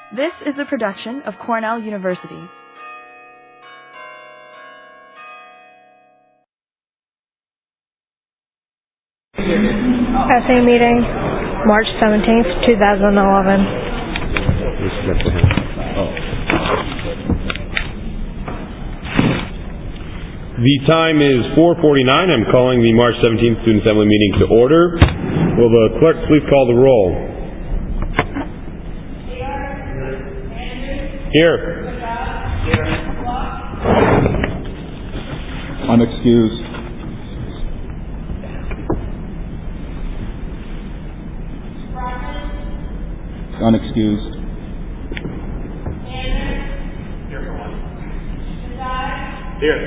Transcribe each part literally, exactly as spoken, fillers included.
This is a production of Cornell University. S A meeting, March seventeenth, two thousand eleven. The time is four forty-nine. I'm calling the March seventeenth Student Assembly meeting to order. Will the clerk please call the roll? Here. Unexcused. Unexcused. Here.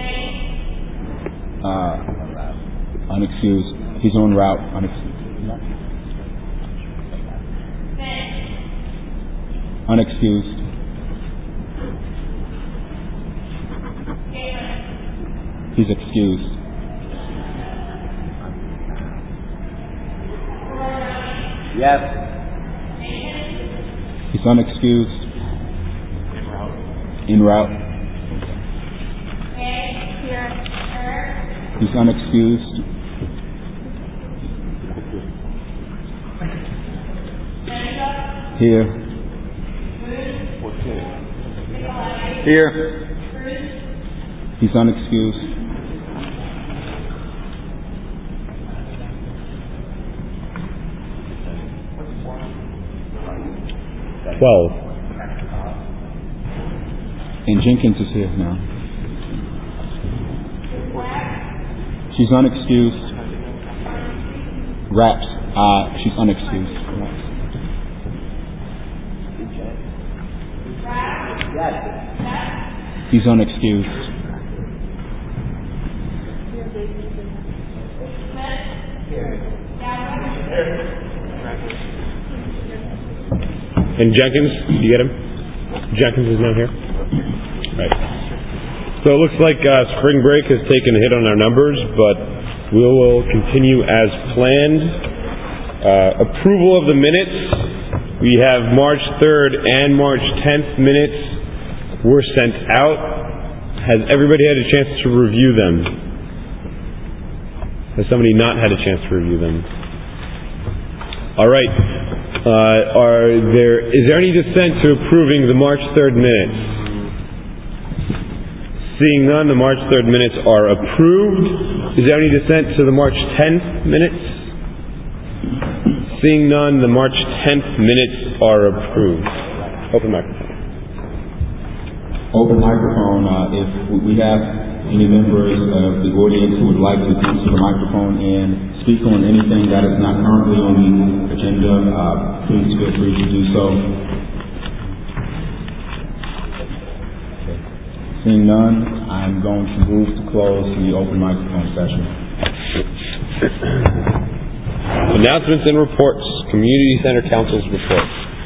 Uh, unexcused. He's en route. Unexcused. Unexcused. He's excused. Yes. He's unexcused. En route. He's unexcused. Here. Here. He's unexcused. Twelve. And Jenkins is here now. She's unexcused. Raps. Uh, she's unexcused. He's unexcused. And Jenkins, do you get him? Jenkins is not here? Right. So it looks like uh, spring break has taken a hit on our numbers, but we will continue as planned. Uh, approval of the minutes. We have March third and March tenth minutes were sent out. Has everybody had a chance to review them? Has somebody not had a chance to review them? All right. Uh, are there, is there any dissent to approving the March third minutes? Seeing none, the March third minutes are approved. Is there any dissent to the March tenth minutes? Seeing none, the March tenth minutes are approved. Open microphone. Open microphone. Uh, if we have any members of the audience who would like to come to the microphone and speak on anything that is not currently on the agenda, uh, please feel free to do so. Seeing none, I'm going to move to close the open microphone session. Announcements and reports. Community Center Council's report.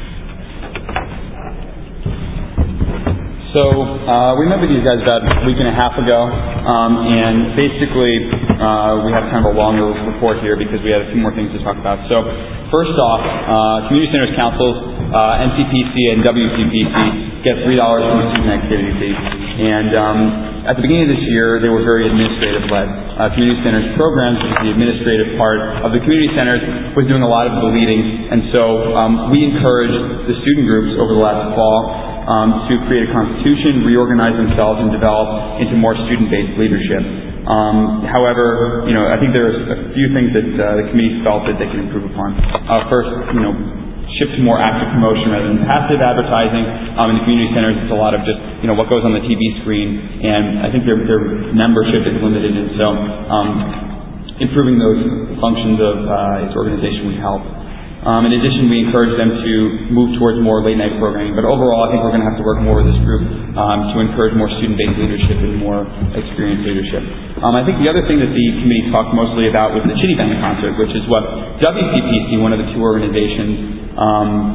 So uh, we met with these guys about a week and a half ago, um, and basically uh, we have kind of a longer report here because we had a few more things to talk about. So first off, uh, Community Centers Councils, uh, N C P C and W C P C get three dollars from the student activity fee. And um, at the beginning of this year, they were very administrative-led. Uh, community Centers programs, which is the administrative part of the community centers, was doing a lot of the leading. And so um, we encouraged the student groups over the last fall um, to create a constitution, reorganize themselves, and develop into more student-based leadership. Um, however, you know, I think there's a few things that uh, the committee felt that they can improve upon. Uh, first, you know, shift to more active promotion rather than passive advertising. Um, in the community centers, it's a lot of just, you know, what goes on the T V screen, and I think their, their membership is limited, and so um, improving those functions of uh, its organization would help. Um, in addition, we encourage them to move towards more late-night programming. But overall, I think we're going to have to work more with this group um, to encourage more student-based leadership and more experienced leadership. Um, I think the other thing that the committee talked mostly about was the Chitty Bang concert, which is what W C P C, one of the two organizations, um,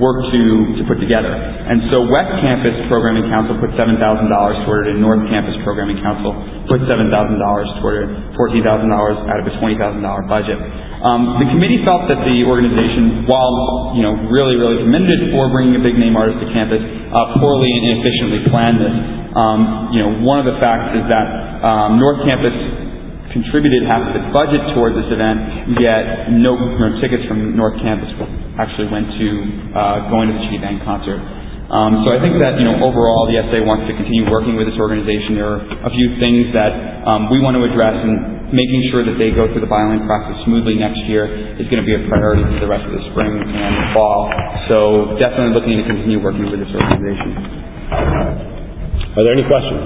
work to, to put together. And so West Campus Programming Council put seven thousand dollars toward it, and North Campus Programming Council put seven thousand dollars toward it, fourteen thousand dollars out of a twenty thousand dollars budget. Um, the committee felt that the organization, while you know really, really commended for bringing a big name artist to campus, uh, poorly and inefficiently planned this. Um, you know, one of the facts is that um, North Campus contributed half of its budget towards this event, yet no, no tickets from North Campus actually went to uh, going to the Chitty Bang concert. Um, so I think that, you know, overall the S A wants to continue working with this organization. There are a few things that um, we want to address, and making sure that they go through the buy-in process smoothly next year is going to be a priority for the rest of the spring and the fall. So definitely looking to continue working with this organization. Are there any questions?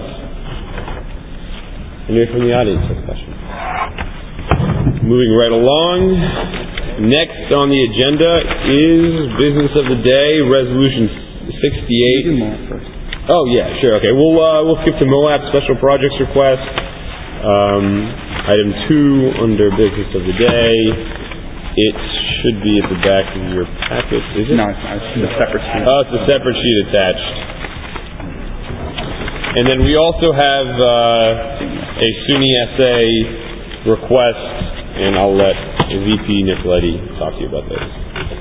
Anyone from the audience have a question? Moving right along. Next on the agenda is business of the day, resolution sixty-eight. Oh yeah, sure. Okay, we'll uh, we'll skip to Moab special projects request. Um, item two under business of the day. It should be at the back of your packet. Is it? No, it's not. It's a separate sheet. Oh, it's a separate sheet attached. And then we also have uh, a SUNY S A request, and I'll let V P Nicoletti talk to you about those.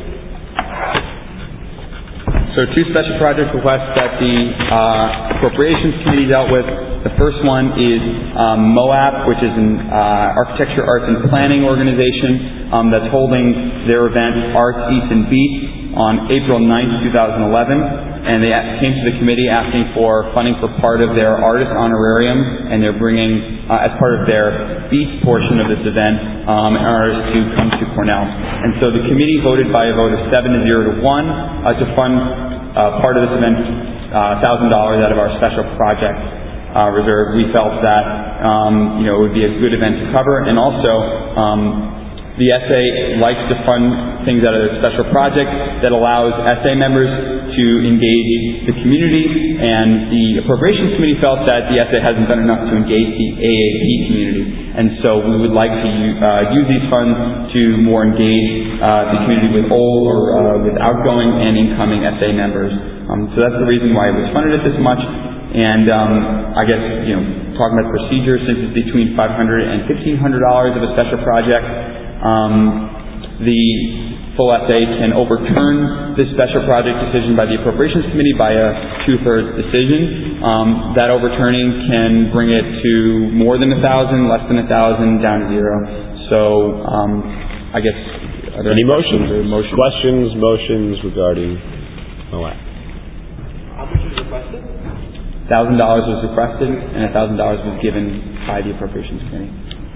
So two special project requests that the uh, Appropriations Committee dealt with. The first one is um, MOAP, which is an uh, Architecture, Arts, and Planning organization um, that's holding their event Arts, Eats, and Beats on April ninth, twenty eleven. And they came to the committee asking for funding for part of their artist honorarium, and they're bringing, uh, as part of their Beats portion of this event, um, an artist to come to Cornell. And so the committee voted by a vote of seven to zero to one uh, to fund uh, part of this event, uh, one thousand dollars out of our special project uh, reserve. We felt that um, you know it would be a good event to cover, and also um, the S A likes to fund things out of their special project that allows S A members to engage the community, and the Appropriations Committee felt that the S A hasn't done enough to engage the A A P community. And so we would like to uh, use these funds to more engage uh, the community with old or uh, with outgoing and incoming S A members. Um, so that's the reason why it was funded at this much. And um, I guess, you know, talking about the procedure, since it's between five hundred dollars and fifteen hundred dollars of a special project, Um, the full S A can overturn this special project decision by the Appropriations Committee by a two-thirds decision. Um, that overturning can bring it to more than a thousand, less than a thousand, down to zero. So, um, I guess, are there any motions? Or motions? Questions, motions regarding MOAP? How much was requested? one thousand dollars was requested, and one thousand dollars was given by the Appropriations Committee.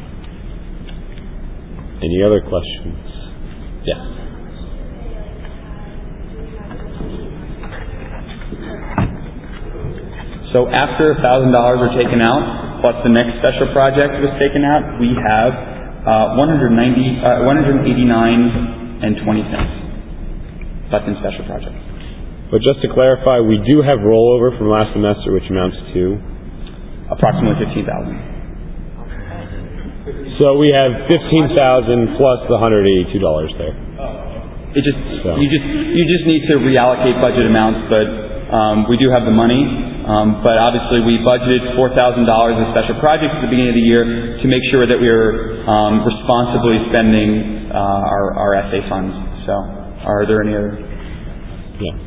Any other questions? Yes. So after one thousand dollars were taken out, plus the next special project was taken out, we have uh, one hundred ninety, uh, one hundred eighty-nine and twenty cents left in special projects. But just to clarify, we do have rollover from last semester, which amounts to approximately fifteen thousand dollars. So we have fifteen thousand plus the one hundred eighty-two dollars there. It just So. you just you just need to reallocate budget amounts, but um, we do have the money. Um, but obviously, we budgeted four thousand dollars in special projects at the beginning of the year to make sure that we are um, responsibly spending uh, our our S A funds. So, are there any other? Yeah.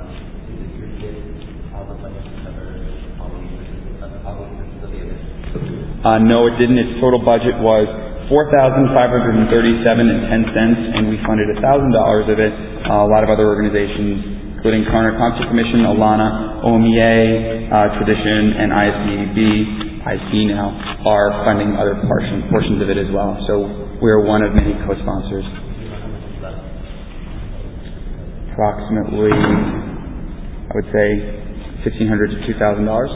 Uh, no, it didn't. Its total budget was four thousand five hundred thirty-seven and ten cents, and we funded a thousand dollars of it. Uh, a lot of other organizations, including Karner Concert Commission, Alana, O M E A, uh, Tradition, and I S B A B, I S B now, are funding other portion, portions of it as well. So we're one of many co-sponsors. Approximately, I would say, fifteen hundred to two thousand dollars.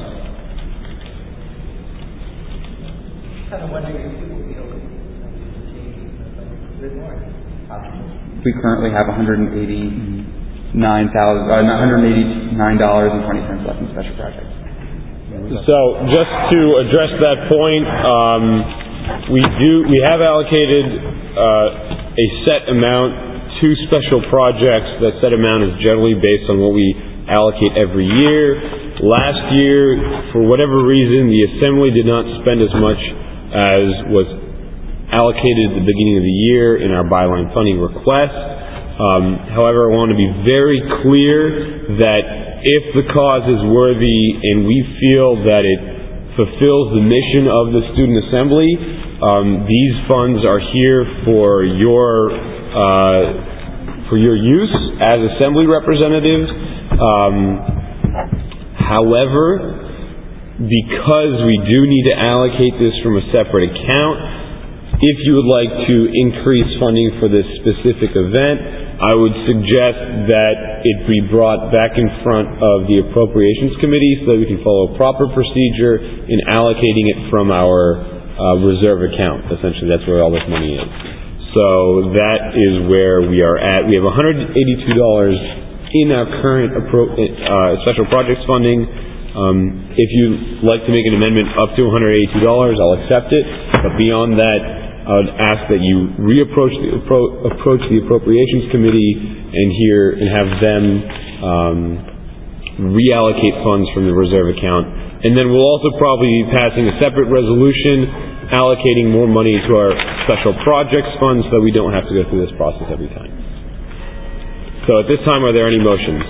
We currently have one hundred eighty-nine thousand, uh, one hundred eighty-nine dollars and twenty cents left in special projects. So just to address that point, um, we do we have allocated uh, a set amount two special projects. That set amount is generally based on what we allocate every year. Last year, for whatever reason, the Assembly did not spend as much as was allocated at the beginning of the year in our byline funding request. Um, however, I want to be very clear that if the cause is worthy and we feel that it fulfills the mission of the Student Assembly, um, these funds are here for your uh, for your use as Assembly representatives. Um, however, because we do need to allocate this from a separate account, if you would like to increase funding for this specific event, I would suggest that it be brought back in front of the Appropriations Committee so that we can follow a proper procedure in allocating it from our uh, reserve account. Essentially, that's where all this money is. So that is where we are at. We have one hundred eighty-two dollars in our current appro- uh, special projects funding. Um, if you'd like to make an amendment up to one hundred eighty-two dollars, I'll accept it. But beyond that, I would ask that you reapproach the, appro- approach the Appropriations Committee and hear and have them um, reallocate funds from the reserve account. And then we'll also probably be passing a separate resolution allocating more money to our special projects fund so that we don't have to go through this process every time. So at this time, are there any motions?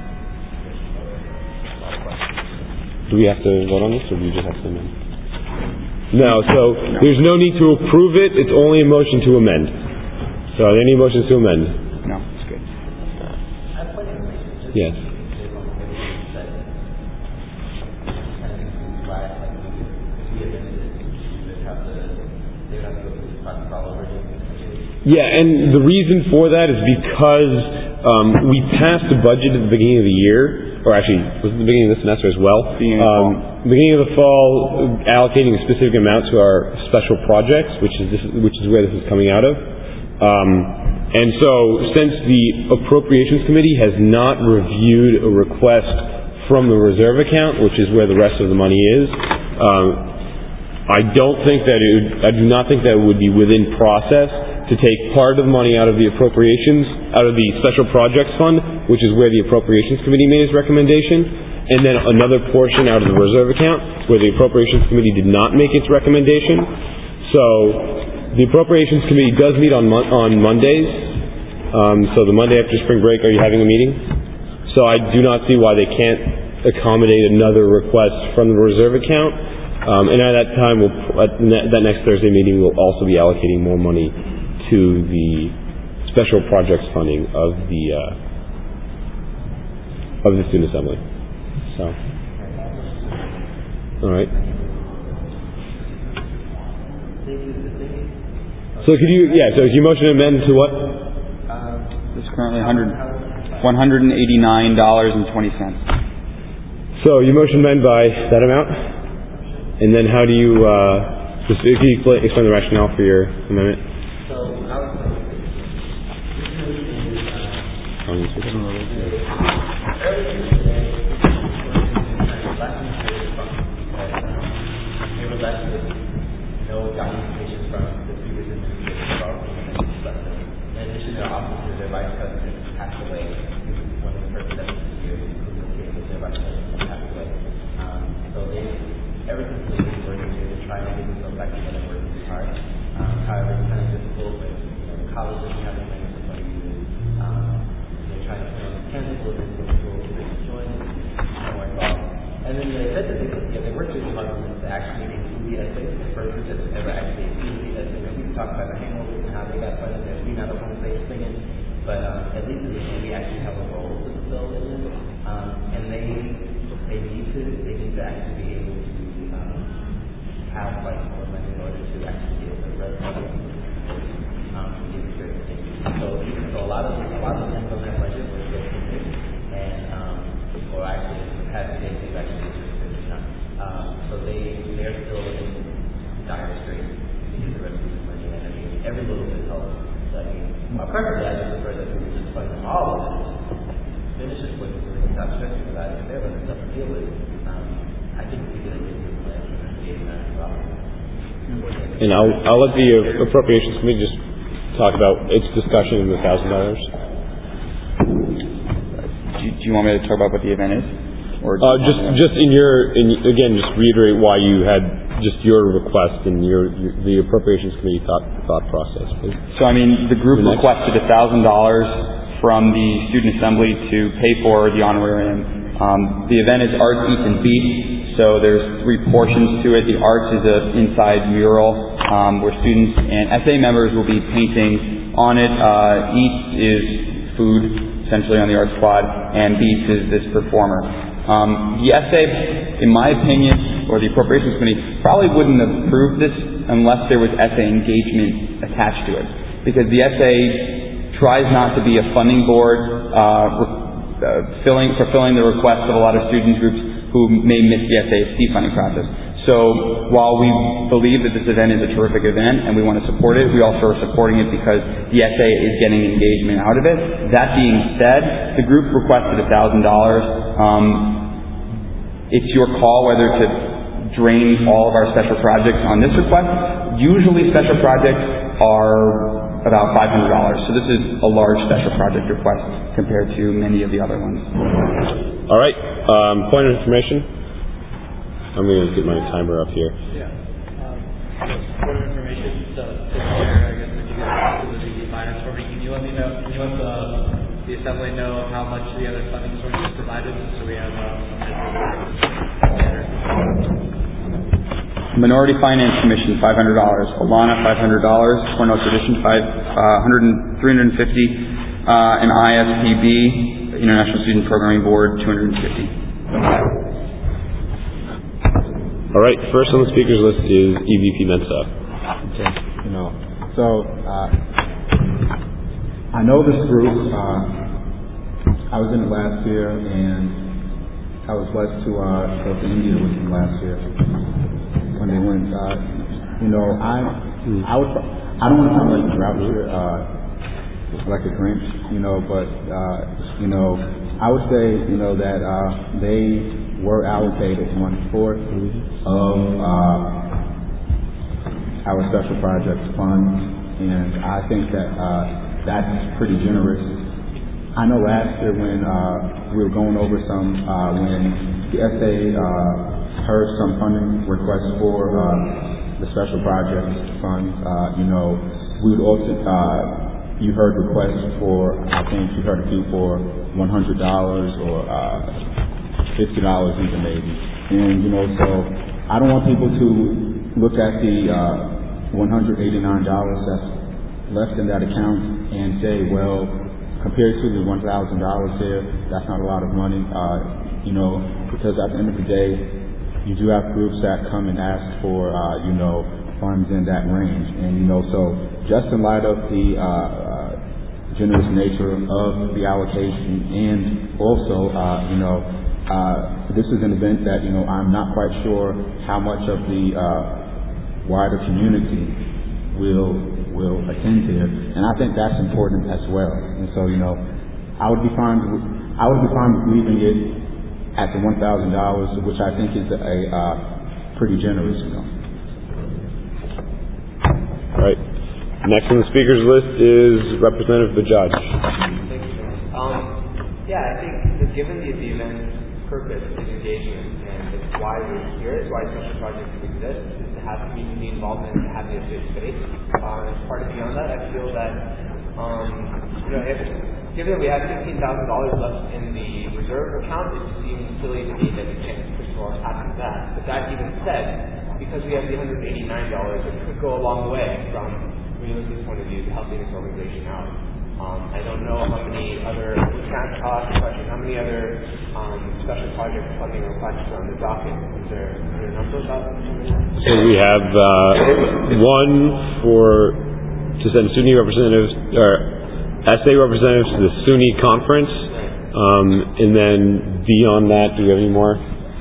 Do we have to vote on this, or do we just have to amend? No, so there's no need to approve it. It's only a motion to amend. So are there any motions to amend? No, it's good. Yes. Yeah, and the reason for that is because um, we passed the budget at the beginning of the year. Or actually, was it the beginning of the semester as well? Beginning of the fall. Um, beginning of the fall, allocating a specific amount to our special projects, which is this, which is where this is coming out of. Um, and so, since the Appropriations Committee has not reviewed a request from the reserve account, which is where the rest of the money is, um, I don't think that it would, I do not think that it would be within process to take part of the money out of the appropriations, out of the special projects fund, which is where the Appropriations Committee made its recommendation, and then another portion out of the reserve account, where the Appropriations Committee did not make its recommendation. So, the Appropriations Committee does meet on mon- on Mondays. Um, so the Monday after spring break, are you having a meeting? So I do not see why they can't accommodate another request from the reserve account. Um, and at that time, we'll, at ne- that next Thursday meeting, we'll also be allocating more money to the special projects funding of the uh, of the Student Assembly. So, all right. So could you, yeah, so is your motion amend to what? It's currently one hundred eighty-nine dollars and twenty cents. So your motion amend by that amount? And then how do you, uh, just if you explain, explain the rationale for your amendment? So I would say this is no documentation from the previous administration about in addition to officers, their vice president passed away. One of the first steps this year was their vice president passed away. Um, so they, everything's really working to try to get themselves back together and working hard. Um, however, it's kind of difficult with you know, college doesn't have as many somebody who um, they're trying to put on the campus a little bit difficult to join and more involved. And then they said that they, yeah, they worked really hard on this to actually include the essays. The first group that's ever actually included the essays. And we can talk about the hangovers and how they got funded and we not a home base singing. But um, at least in this one, we actually have a role to fulfill in this. Um, and they they need to they need to actually be able to um, have like more money in order to actually be able to run um, to get experience. So so a lot of a lot of things on that budget were built in this, and um, or actually have they they've actually been done. Um, so they they're still in dire straits to get the rest of the money. And I mean every little bit helps. So, I mean, my preference I just prefer that we would just fund them all of it. Finish it with stop stressing about it. If they have other stuff to deal with, um, I think we could get this plan for eighty-nine dollars. And I'll I'll let the uh, Appropriations Committee just talk about its discussion of the thousand dollars. Do you want me to talk about what the event is? Or uh, just, just in your, in, again, just reiterate why you had just your request and your, your the appropriations committee thought thought process, please. So, I mean, the group the requested a thousand dollars from the student assembly to pay for the honorarium. Um, the event is Arts, Eats, and Beats, so there's three portions to it. The Arts is an inside mural um, where students and S A members will be painting on it. Uh, Eats is food, essentially, on the art squad, and Beats is this performer. Um, the S A, in my opinion, or the Appropriations Committee, probably wouldn't have approved this unless there was S A engagement attached to it. Because the S A tries not to be a funding board, uh, uh, filling, fulfilling the requests of a lot of student groups who may miss the S A S T funding process. So while we believe that this event is a terrific event and we want to support it, we also are supporting it because the S A is getting engagement out of it. That being said, the group requested one thousand dollars. Um, it's your call whether to drain all of our special projects on this request. Usually special projects are about five hundred dollars. So this is a large special project request compared to many of the other ones. All right. Um, point of information. I'm going to get my timer up here. Yeah. Um, so point of information. So, so here, I guess if you guys do the finance for me, can you let me know? Can you let the the assembly know how much the other funding sources provided, so we have a measure? Minority Finance Commission, five hundred dollars. Alana, five hundred dollars. Cornell Tradition, five, uh, three hundred fifty dollars. Uh, and I S P B, International Student Programming Board, two hundred fifty dollars. All right. First on the speakers list is E V P Mensa. Okay. You know, so uh, I know this group. Uh, I was in it last year, and I was blessed to uh, go to India with them last year. When they went, uh, you know, I, I was, I don't want to sound like a grouch here, uh, like a Grinch, you know, but, uh, you know, I would say, you know, that, uh, they were allocated one fourth of, uh, our special projects funds, and I think that, uh, that's pretty generous. I know last year when, uh, we were going over some, uh, when the S A, uh, heard some funding requests for uh, the special projects funds. Uh, you know, we would also, uh, you heard requests for, I think you heard a few for one hundred dollars or uh, fifty dollars even maybe. And, you know, so I don't want people to look at the uh, one hundred eighty-nine dollars that's left in that account and say, well, compared to the one thousand dollars there, that's not a lot of money, uh, you know, because at the end of the day, you do have groups that come and ask for, uh, you know, funds in that range. And, you know, so just in light of the uh, uh, generous nature of the allocation and also, uh, you know, uh, this is an event that, you know, I'm not quite sure how much of the uh, wider community will will attend here. And I think that's important as well. And so, you know, I would be fine with, I would be fine with leaving it at the one thousand dollars, which I think is a uh, pretty generous, you know. All right. Next on the speakers list is Representative Bajaj. Thank you. Um, yeah, I think that given the event's purpose is engagement, and it's why we're here, it's why special projects exist, is to have community involvement and to have the safe space. Uh, as part of beyond that, I feel that, um, you know, if given that we have fifteen thousand dollars left in the reserve account, it seems silly to me that we can't push more past that. But that even said, because we have the one hundred eighty-nine dollars, it could go a long way from realistic point of view to helping this organization out. Um, I don't know how many other, we can't ask the question, how many other um, special project funding requests are on the docket? Is there, is there a number about them? So we have uh, one for to send SUNY representatives or S A representatives to the SUNY conference, um, and then beyond that, do we have any more?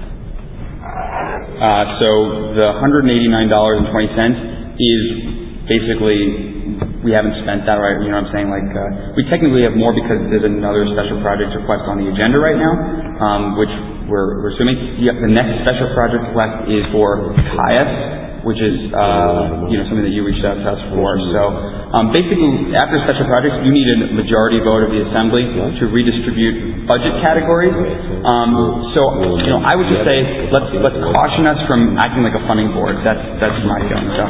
Uh, so the one hundred eighty-nine dollars and twenty cents is basically, we haven't spent that, right? You know what I'm saying? Like, uh, we technically have more because there's another special project request on the agenda right now, um, which we're, we're assuming. The, the next special project request is for Caius, which is uh, you know something that you reached out to us for. So um, basically, after special projects, you need a majority vote of the assembly to redistribute budget categories. Um, so you know, I would just say let's let's caution us from acting like a funding board. That's that's my feeling. So.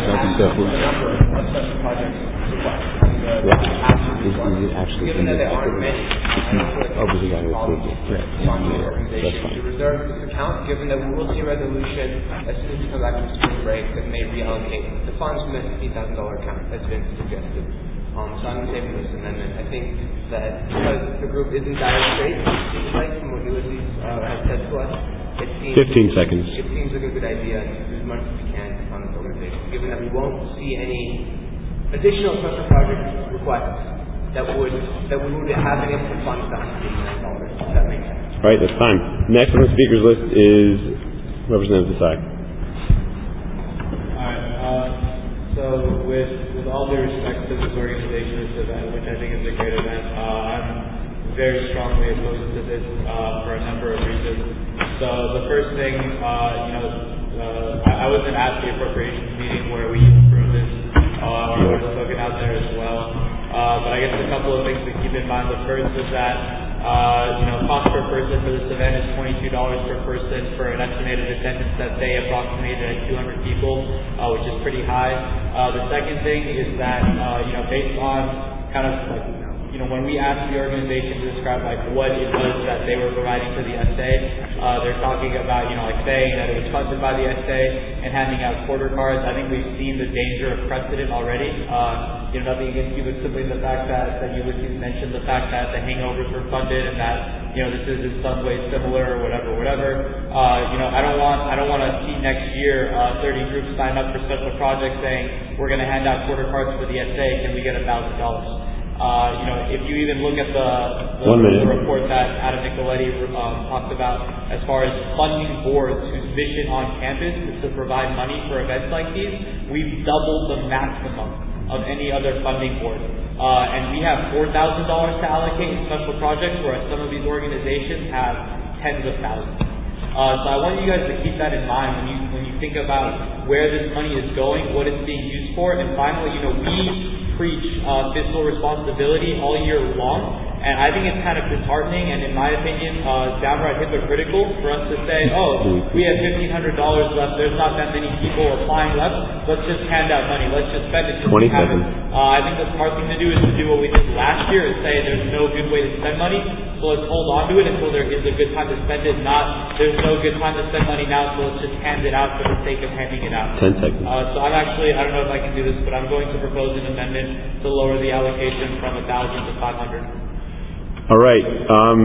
Is, is it actually given that there aren't many, oh, but you got to approve it. Right. Organization to reserve this account, given that we will see a resolution as soon as we come back from spring break that may reallocate the funds from the fifteen thousand dollar account that's been suggested. Um, so I'm in favor of this amendment. I think that because the group is in dire straits, it seems like from what Ulysses uh, has said to us, it seems fifteen seconds. It seems like a good idea to do as much as we can to fund this organization, given that we won't see any additional special project requests that would that we would have been able to fund the one hundred eighty million dollars. Does that make sense? All right, that's fine. Next on the speakers list is Representative Desai. All right. Uh, so with with all due respect to this organization, this event, which I think is a great event, uh, I'm very strongly opposed to this uh, for a number of reasons. So the first thing, uh, you know, uh, I, I wasn't at the appropriations meeting where we approved this, uh, or was spoken out there as well. Uh, but I guess a couple of things to keep in mind. The first is that, uh, you know, cost per person for this event is twenty-two dollars per person for an estimated attendance that they approximated at two hundred people, uh, which is pretty high. Uh, the second thing is that, uh, you know, based on kind of like, you know, when we asked the organization to describe like what it was that they were providing for the S A, uh, they're talking about, you know, like saying that it was funded by the S A and handing out quarter cards. I think we've seen the danger of precedent already. Uh, you know, nothing against you, but simply the fact that, that Ulysses mentioned the fact that the hangovers were funded and that, you know, this is in some way similar or whatever, whatever. Uh, you know, I don't want, I don't want to see next year, uh, thirty groups sign up for special projects saying we're going to hand out quarter cards for the S A. Can we get a thousand dollars? Uh, you know, if you even look at the, the, the report that Adam Nicoletti um, talked about as far as funding boards whose mission on campus is to provide money for events like these, we've doubled the maximum of any other funding board. Uh, and we have four thousand dollars to allocate in special projects, whereas some of these organizations have tens of thousands. Uh, so I want you guys to keep that in mind when you when you think about where this money is going, what it's being used for, and finally, you know, we preach uh, fiscal responsibility all year long, and I think it's kind of disheartening and, in my opinion, uh, downright hypocritical for us to say, oh, we have fifteen hundred dollars left, there's not that many people applying left, let's just hand out money, let's just spend it. twenty seconds. Uh, I think the smart thing to do is to do what we did last year, is say there's no good way to spend money, so let's hold on to it until there is a good time to spend it, not there's no good time to spend money now, so let's just hand it out for the sake of handing it out. Ten seconds. Uh, so I'm actually, I don't know if I can do this, but I'm going to propose an amendment to lower the allocation from one thousand to five hundred. All right. Um,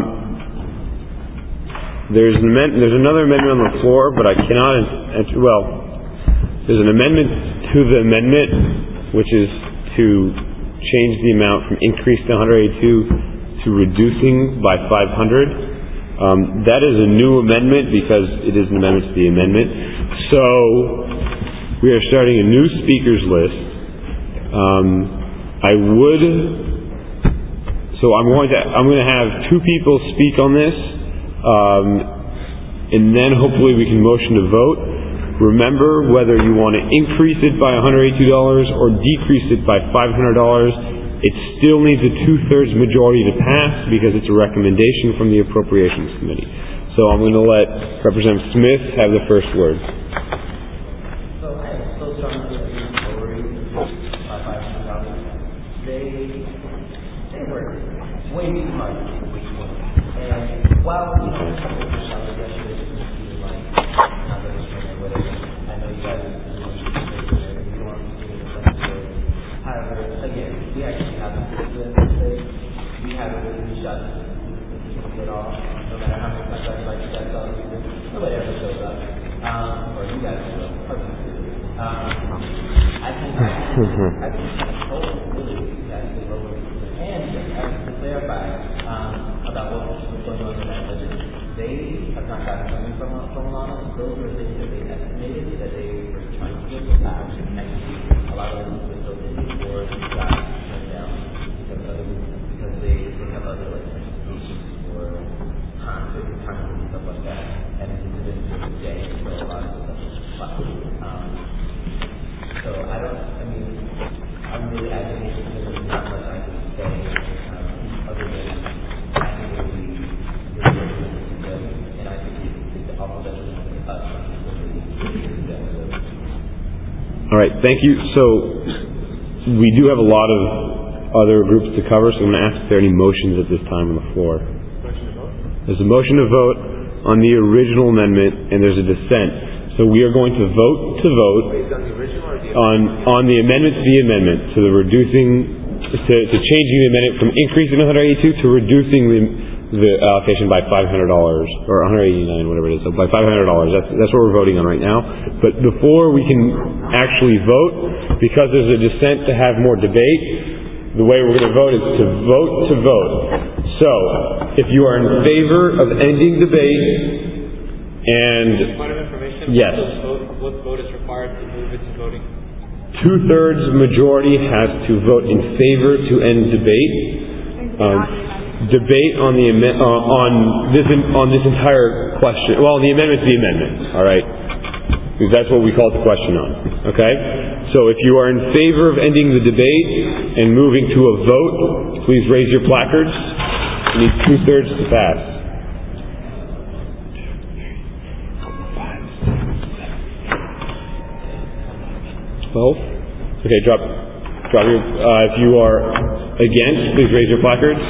there's an amend- There's another amendment on the floor, but I cannot. Ent- well, there's an amendment to the amendment, which is to change the amount from increased to one hundred eighty-two to reducing by five hundred. Um, that is a new amendment because it is an amendment to the amendment. So we are starting a new speakers list. Um, I would. So I'm going to I'm going to have two people speak on this, um, and then hopefully we can motion to vote. Remember, whether you want to increase it by one hundred eighty-two dollars or decrease it by five hundred dollars, it still needs a two-thirds majority to pass because it's a recommendation from the Appropriations Committee. So I'm going to let Representative Smith have the first word. So I am so strong to worry by five hundred dollars. They they were way too much in week one. And while you know some of the shots yesterday just be like not registering or whatever, I know you guys are doing it, you don't want to do it. However, again, we actually haven't been today. We haven't really shot at all. No matter how many times I like you guys all nobody ever shows up. Um, or you guys will. Um, I think I think I told really exactly what we're doing. And just to clarify um, about what was going on in that budget, they have not gotten money from from Alana. Those were things that they estimated that they were trying to get back next week. A lot of them were built in before they got turned down because other because they, they have other like institutions for time for time and stuff like that. And it's been a day, so a lot of stuff is fine. Um right, thank you. So we do have a lot of other groups to cover, so I'm going to ask if there are any motions at this time on the floor. There's a motion to vote on the original amendment, and there's a dissent. So we are going to vote to vote on on the amendment to the amendment, to the reducing, to, to changing the amendment from increasing one hundred eighty-two to reducing the the allocation by five hundred dollars, or one hundred eighty-nine, whatever it is, so by five hundred dollars. That's, that's what we're voting on right now. But before we can actually vote, because there's a dissent to have more debate, the way we're going to vote is to vote to vote. So, if you are in favor of ending debate, and Point of information, yes, what vote, what vote is required to move into voting? two-thirds majority has to vote in favor to end debate. Um, debate on the uh, on this on this entire question. Well, the amendment to the amendment. All right, because that's what we call the question on. Okay. So if you are in favor of ending the debate and moving to a vote, please raise your placards. You need two-thirds to pass. Twelve. Okay, drop, drop your. Uh, if you are against, please raise your placards.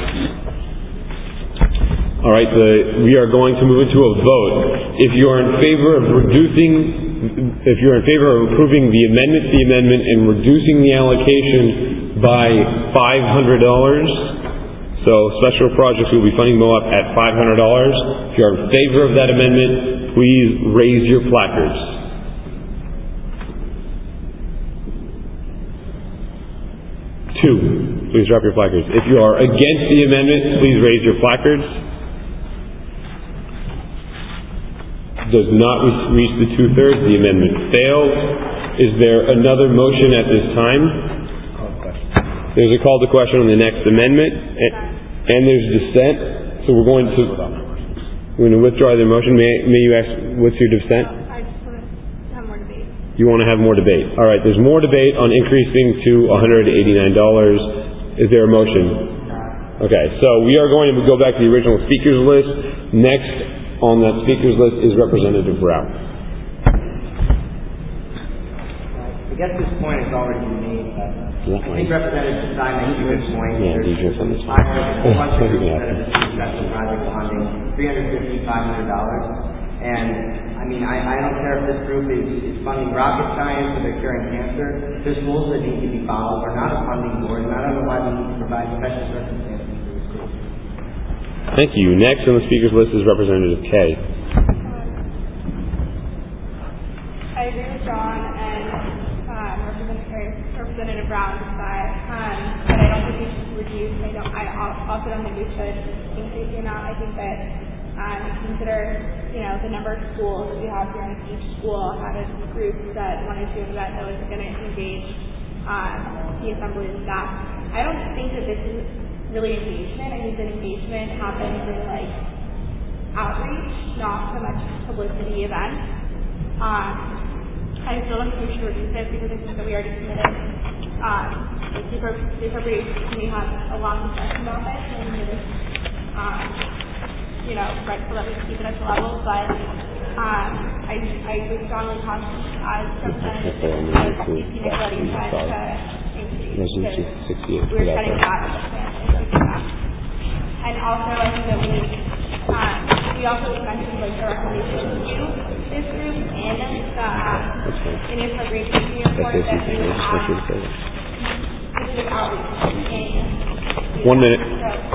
All right, the, we are going to move into a vote. If you are in favor of reducing, if you are in favor of approving the amendment to the amendment and reducing the allocation by five hundred dollars, so special projects will be funding M O A P at five hundred dollars. If you are in favor of that amendment, please raise your placards. Two, please drop your placards. If you are against the amendment, please raise your placards. Does not reach the two-thirds, the amendment fails. Is there another motion at this time? There's a call to question on the next amendment, and there's dissent. So we're going to we're going to withdraw the motion. May, may you ask, what's your dissent? I just want to have more debate. You want to have more debate. All right, there's more debate on increasing to one hundred eighty-nine dollars. Is there a motion? Okay, so we are going to go back to the original speakers list. Next on that speakers list is Representative Rao. I guess this point has already been made, but Yeah, I think Representative Stein makes a good point. Yeah, There's D J from this one. I heard a bunch of Oh, groups yeah. that have received special project funding, three hundred fifty dollars, five hundred dollars. And, I mean, I, I don't care if this group is, is funding rocket science or they're curing cancer. There's rules that need to be followed. We're not a funding board, and I don't know why we need to provide special circumstances for this group. Thank you. Next on the speakers list is Representative Kay. I agree with John and um, Representative, Representative Brown side, um, but I don't think we should reduce. I don't. I also don't think we should increase the amount. I think that um, consider, you know, the number of schools that we have here, and each school had a group that wanted to invent that was going to engage um, the assembly and staff. I don't think that this is really engagement. I think that engagement happens in like outreach, not so much publicity events. Um, I still don't think we should reduce it because I think that we already committed um, like the appropriations committee had a long discussion about this, and it is, um, you know, rightful that we keep it at the level, but um, I, I would strongly caution as Representative of these inequalities to increase Resolution sixty-eight. we're setting that as a plan and keeping that. And also, I think that we, um, we also mentioned like the recommendation to this group and the um, Indian Appropriations Committee report that we would have specific outreach and One minute.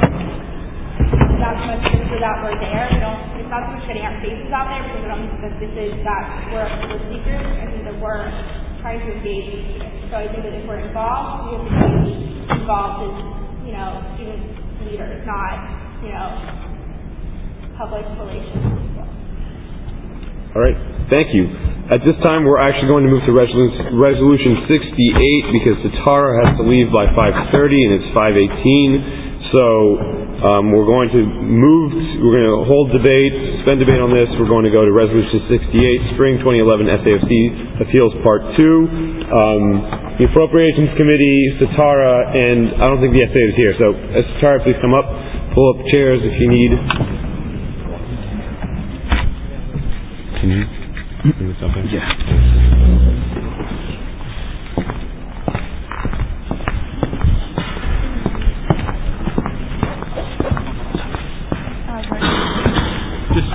So that's much just so that we're there. We don't. It's not so much getting our faces out there because I don't think that this is that we're a publicity group. I think that we're trying to engage with students. So I think that if we're involved, we have to be involved as, you know, student leaders, not, you know, public relations. All right. Thank you. At this time, we're actually going to move to resolution, resolution sixty-eight because Satara has to leave by five thirty and it's five eighteen. So um, we're going to move, to, we're going to hold debate, suspend debate on this. We're going to go to resolution sixty-eight, spring twenty eleven S A F C appeals part two. Um, the Appropriations Committee, Satara, and I don't think the S A is here. So uh, Satara, please come up, pull up chairs if you need. Can you do something? Yeah.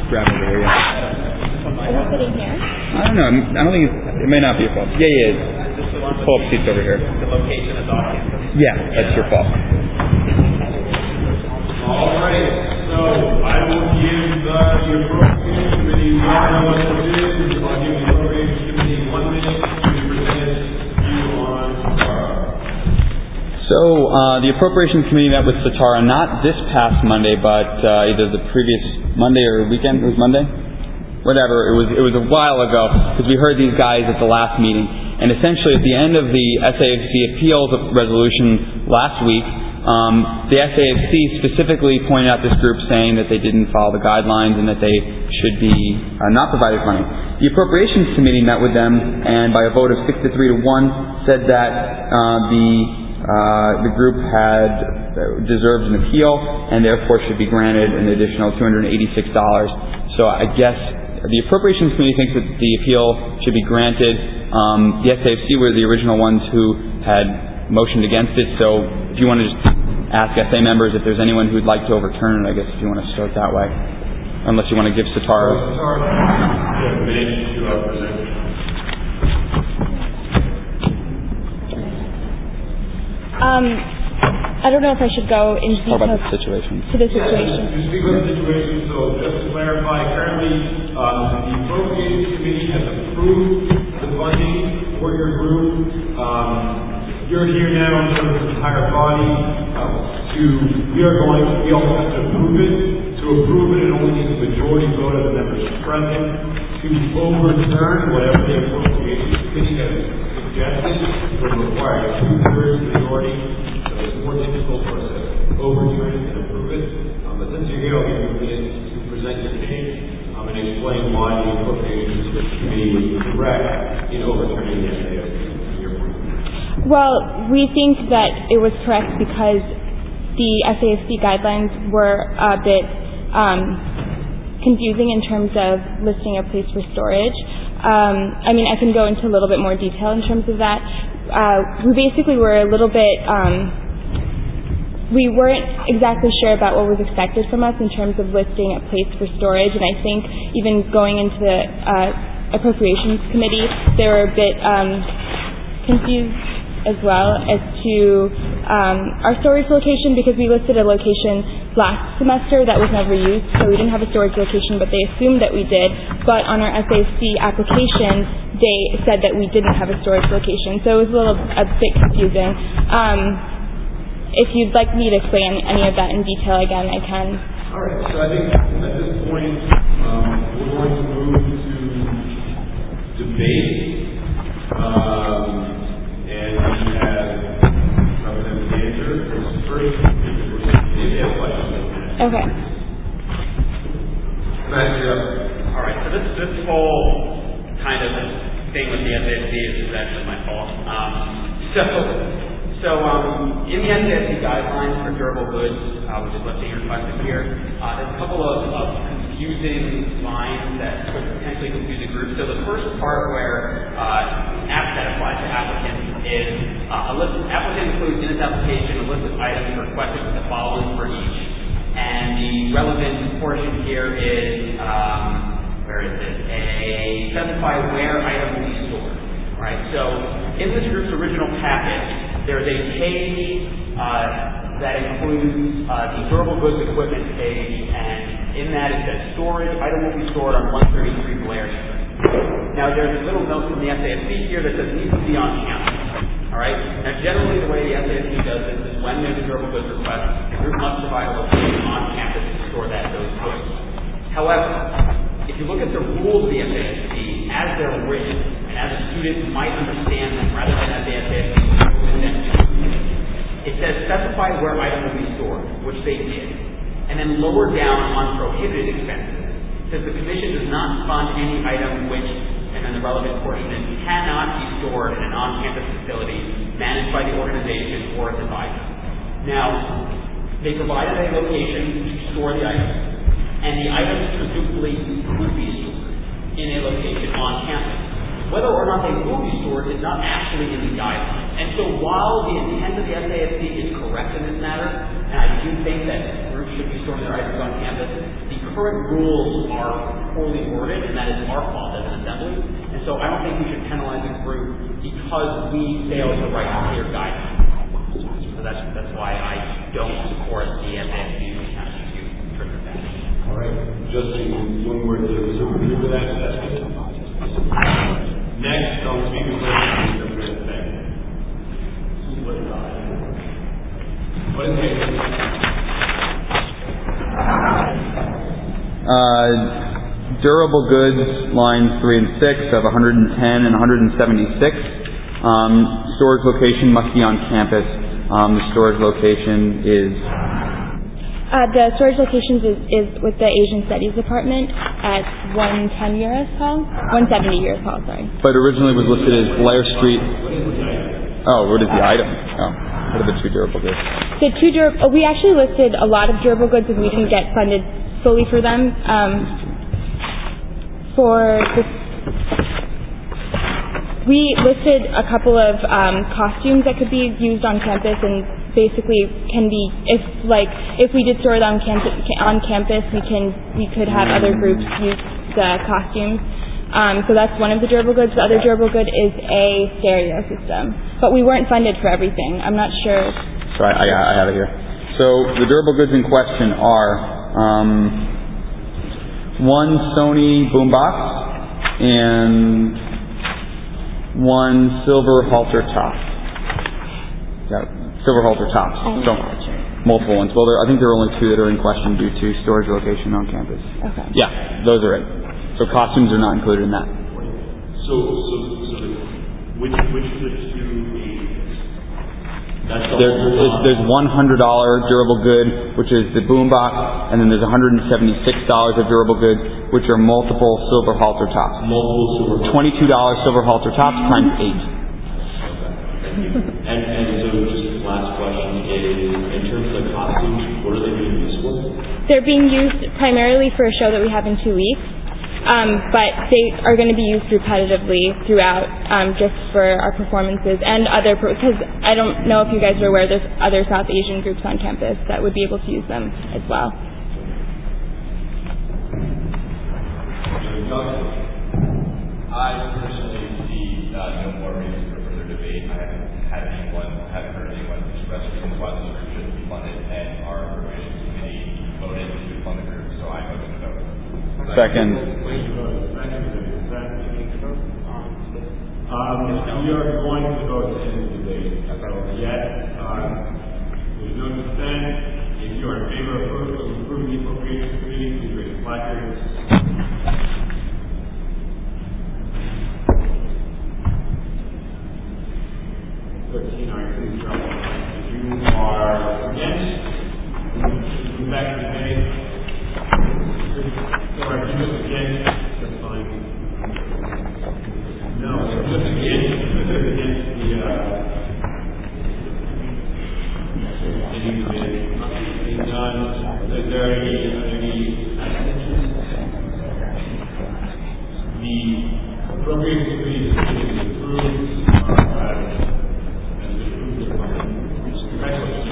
grab it there, yeah. Is it sitting here? I don't know. I don't think it's, it may not be your fault. Yeah, yeah. Pull up seats over here. The location is off campus. Yeah, that's your fault. All right, so I will give uh, the appropriation committee one minute to do. I'll give the appropriation committee one minute to present you on Satara. So uh, the appropriations committee met with Satara not this past Monday, but uh, either the previous Monday or weekend. It was Monday, whatever. It was it was a while ago because we heard these guys at the last meeting, and essentially at the end of the S A F C appeals resolution last week. Um, the S A F C specifically pointed out this group saying that they didn't follow the guidelines and that they should be uh, not provided money. The Appropriations Committee met with them and by a vote of six to three to one said that uh, the uh, the group had uh, deserved an appeal and therefore should be granted an additional two hundred eighty-six dollars. So I guess the Appropriations Committee thinks that the appeal should be granted. Um, the S A F C were the original ones who had motioned against it, so if you want to just ask S A members if there's anyone who'd like to overturn it, I guess if you want to start that way. Unless you want to give Satara. Satara, a minute to uh, present. Um, I don't know if I should go into Talk detail about the situation. to the situation. You speak about the situation, so just to clarify, currently um, the Appropriations Committee has approved the funding for your group. Um, You're here now in terms of the entire body uh, to, we are going, we also have to approve it. To approve it, it only needs a majority vote of the members present. To overturn whatever the Appropriations Committee has suggested would require a two-thirds majority, so it's more difficult for us to overturn it and approve it. Um, but since you're here, I'll give you a minute to present your case um, and explain why the Appropriations Committee was correct in overturning the S A F C. Well, we think that it was correct because the S A F C guidelines were a bit um, confusing in terms of listing a place for storage. Um, I mean, I can go into a little bit more detail in terms of that. Uh, we basically were a little bit, um, we weren't exactly sure about what was expected from us in terms of listing a place for storage, and I think even going into the uh, Appropriations Committee, they were a bit um, confused as well as to um, our storage location, because we listed a location last semester that was never used, so we didn't have a storage location, but they assumed that we did. But on our S A F C application, they said that we didn't have a storage location, so it was a little a bit confusing. Um, if you'd like me to explain any of that in detail again, I can. All right, so I think at this point um, we're going to move to debate. Um, And we have Representative Dancer first. Maybe have questions. Okay. All right. So this this whole kind of thing with the S A F C is, is actually my fault. Um, so so um, in the S A F C guidelines for durable goods, uh, which is what's being requested here, uh, there's a couple of, of confusing lines that could potentially confuse a group. So the first part where uh, app that applies to applicants is uh, a list. Applicant includes in its application a list of items requested with the following for each, and the relevant portion here is um, where is it? A specify where item will be stored. Right. So in this group's original package, there's a page uh, that includes uh, the durable goods equipment page, and in that it says storage item will be stored on one thirty-three Blair Street. Now there's a little note from the S A F C here that says it needs to be on campus. All right. Now generally the way the S A F C does this is when there's a durable goods request, the group must provide a location on campus to store that those goods. However, if you look at the rules of the S A F C as they're written, and as a student might understand them rather than as the S A F C written them, it says specify where item will be stored, which they did, and then lower down on prohibited expenses. Says the Commission does not fund any item which, and then the relevant portion is, cannot be stored in an on-campus facility managed by the organization or its advisor. Now, they provided a location to store the items, and the items presumably could be stored in a location on campus. Whether or not they will be stored is not actually in the guidelines. And so while the intent of the S A F C is correct in this matter, and I do think that groups should be storing their items on campus, the current rules are poorly worded, and that is our fault as an assembly. And so I don't think we should penalize a group because we failed to write clear guidance. So that's that's why I don't support the S A S U kind of issue trigger that. All right. Just one word to super agree with that. That's good. Next, on speaker list is the thing. What is it? Uh, durable goods, lines three and six of one hundred ten and one hundred seventy-six. Um, storage location must be on campus. Um, the storage location is... Uh, the storage locations is, is with the Asian Studies Department at one ten Uris Hall? one seventy Uris Hall, sorry. But originally was listed as Blair Street. Oh, what is the item? Oh, what are the two durable goods? The two dur- oh, we actually listed a lot of durable goods and we didn't get funded fully for them. Um, for this, we listed a couple of um, costumes that could be used on campus and basically can be, if like if we did store them on campus, on campus, we can we could have other groups use the costumes. Um, so that's one of the durable goods. The other durable good is a stereo system, but we weren't funded for everything. I'm not sure. Sorry, I, I have it here. So the durable goods in question are um, one Sony boombox and one silver halter top. Yeah, silver halter tops. So multiple ones. Well, there, I think there are only two that are in question due to storage location on campus. Okay. Yeah, those are it. So costumes are not included in that. So, so, so the, which, which of the two is, that's the There, there's, there's one hundred dollar durable good, which is the boombox, and then there's one hundred seventy-six dollars of durable good, which are multiple silver halter tops. multiple silver. twenty-two dollars silver halter tops times eight. And, and so just last question is, in terms of the costumes, what are they being used for? They're being used primarily for a show that we have in two weeks. Um, but they are going to be used repetitively throughout, um, just for our performances and other, because I don't know if you guys are aware, there's other South Asian groups on campus that would be able to use them as well. I personally see uh, no more reason for further debate. I haven't had anyone, haven't heard anyone express reasons why the group shouldn't be funded, and our appropriations committee voted to fund the group, so I'm open to vote. Second. Um, we are going to vote to end the debate. So yet, um, there's no dissent. If you are in favor of approving the appropriations committee, please raise your placards. Thirteen, all right, please drop. If you are against, move back to the debate. Or if you're just against, that's fine. No, it's just against, it's just against the, uh, any debate. Being done, is there any, any, the appropriations committee is approved, uh, and is approved. Congratulations.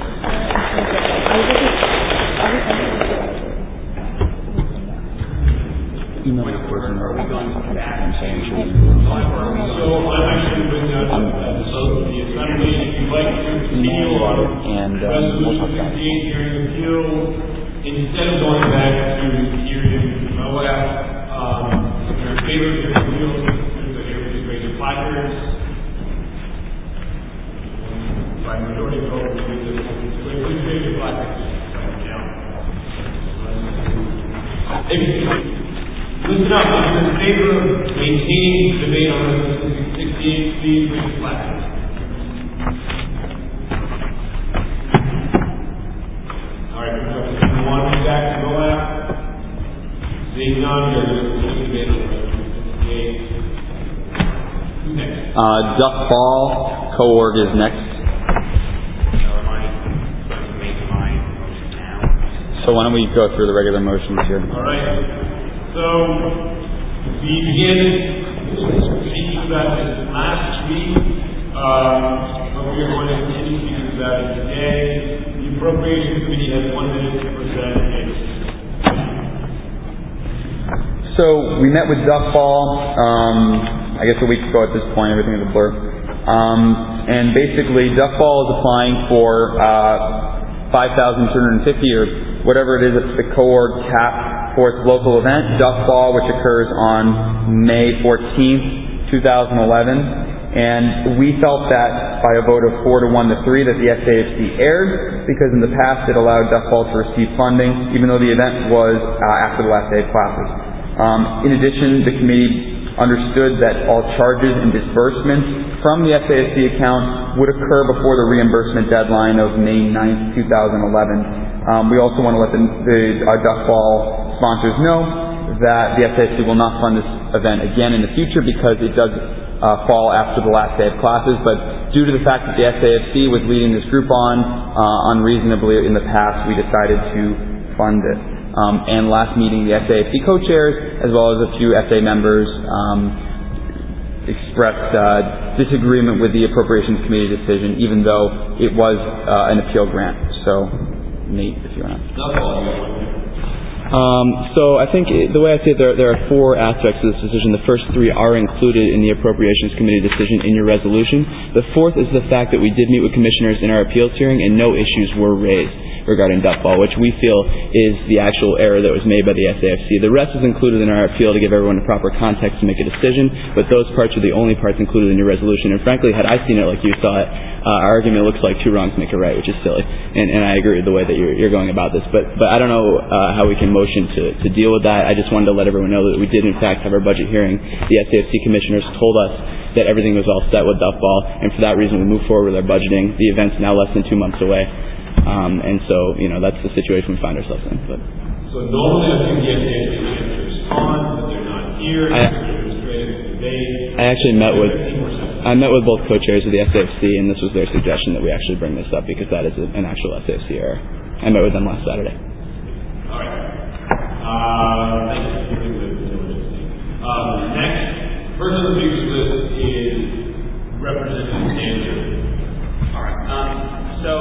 Email the person or we going back and saying So I'm actually bringing out the vote of the assembly. If you'd like to continue on and uh, we'll talk about it. hearing appeal, instead of going back to hearing Moab, um, if you're in favor of your appeal, please raise your placards. By majority vote, please raise your placards. Listen up, if you're in favor of maintaining the debate on Resolution sixty-eight, please raise your placards. All right, we want to be back to Moab. Seeing none, you're going to debate on Resolution sixty-eight. Who's next? Uh, Duck Ball, co-org is next. So why don't we go through the regular motions here? All right. So we began speaking about this last week, uh, but we are going to continue speaking about it today. The Appropriations Committee has one minute to present its So we met with Duff Ball, um, I guess a week ago at this point, everything is a blur. Um, and basically Duff Ball is applying for uh, five thousand two hundred fifty or whatever it is, it's the cohort cap for its local event, Duff Ball, which occurs on May fourteenth, two thousand eleven. And we felt that by a vote of four to one to three that the S A F C erred, because in the past it allowed Duff Ball to receive funding, even though the event was uh, after the last day of classes. Um, in addition, the committee understood that all charges and disbursements from the S A F C account would occur before the reimbursement deadline of May ninth, two thousand eleven. Um, we also want to let the, the uh, Duff Ball sponsors know that the S A F C will not fund this event again in the future because it does uh, fall after the last day of classes. But due to the fact that the S A F C was leading this group on uh, unreasonably in the past, we decided to fund it. Um, and last meeting, the S A F C co-chairs, as well as a few S A members, um, expressed uh, disagreement with the Appropriations Committee decision, even though it was uh, an appeal grant. So, Nate, if you want to. Um, so I think it, the way I see it, there, there are four aspects of this decision. The first three are included in the Appropriations Committee decision in your resolution. The fourth is the fact that we did meet with commissioners in our appeals hearing and no issues were raised regarding Duff Ball, which we feel is the actual error that was made by the S A F C. The rest is included in our appeal to give everyone the proper context to make a decision, but those parts are the only parts included in your resolution. And frankly, had I seen it like you saw it, uh, our argument looks like two wrongs make a right, which is silly. And, and I agree with the way that you're, you're going about this. But, but I don't know uh, how we can motion to, to deal with that. I just wanted to let everyone know that we did in fact have our budget hearing. The S A F C commissioners told us that everything was all set with Duff Ball, and for that reason we moved forward with our budgeting. The event's now less than two months away. Um, and so, you know, that's the situation we find ourselves in. But. So normally I think the S A F C might respond, but they're not here. I, I actually met with I met with both co-chairs of the S A F C, and this was their suggestion that we actually bring this up because that is a, an actual S A F C error. I met with them last Saturday. All right. Uh, thank you for giving the diligence. Um, next, first on the speakers list is Representative Andrew. All right. Um, so.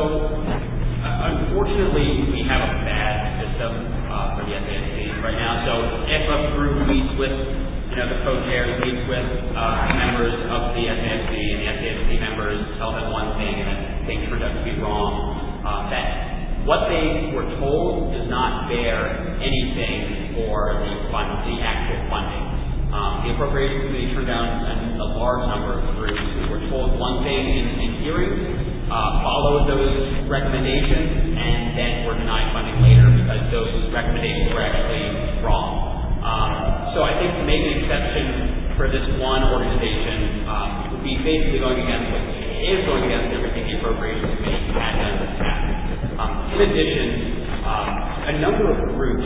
Unfortunately, we have a bad system uh, for the S A F C right now. So if a group meets with, you know, the co-chairs meets with uh, members of the S A F C, and the S A F C members tell them one thing and then things turn out to be wrong, uh, that what they were told does not bear anything for the fund, the actual funding. Um, the Appropriations Committee turned down a, a large number of groups who were told one thing in, in hearings, Uh, followed those recommendations, and then were denied funding later because those recommendations were actually wrong. Um, so I think to make an exception for this one organization um, would be basically going against what is going against everything the Appropriations Committee had done in the past. Um, in addition, um, a number of groups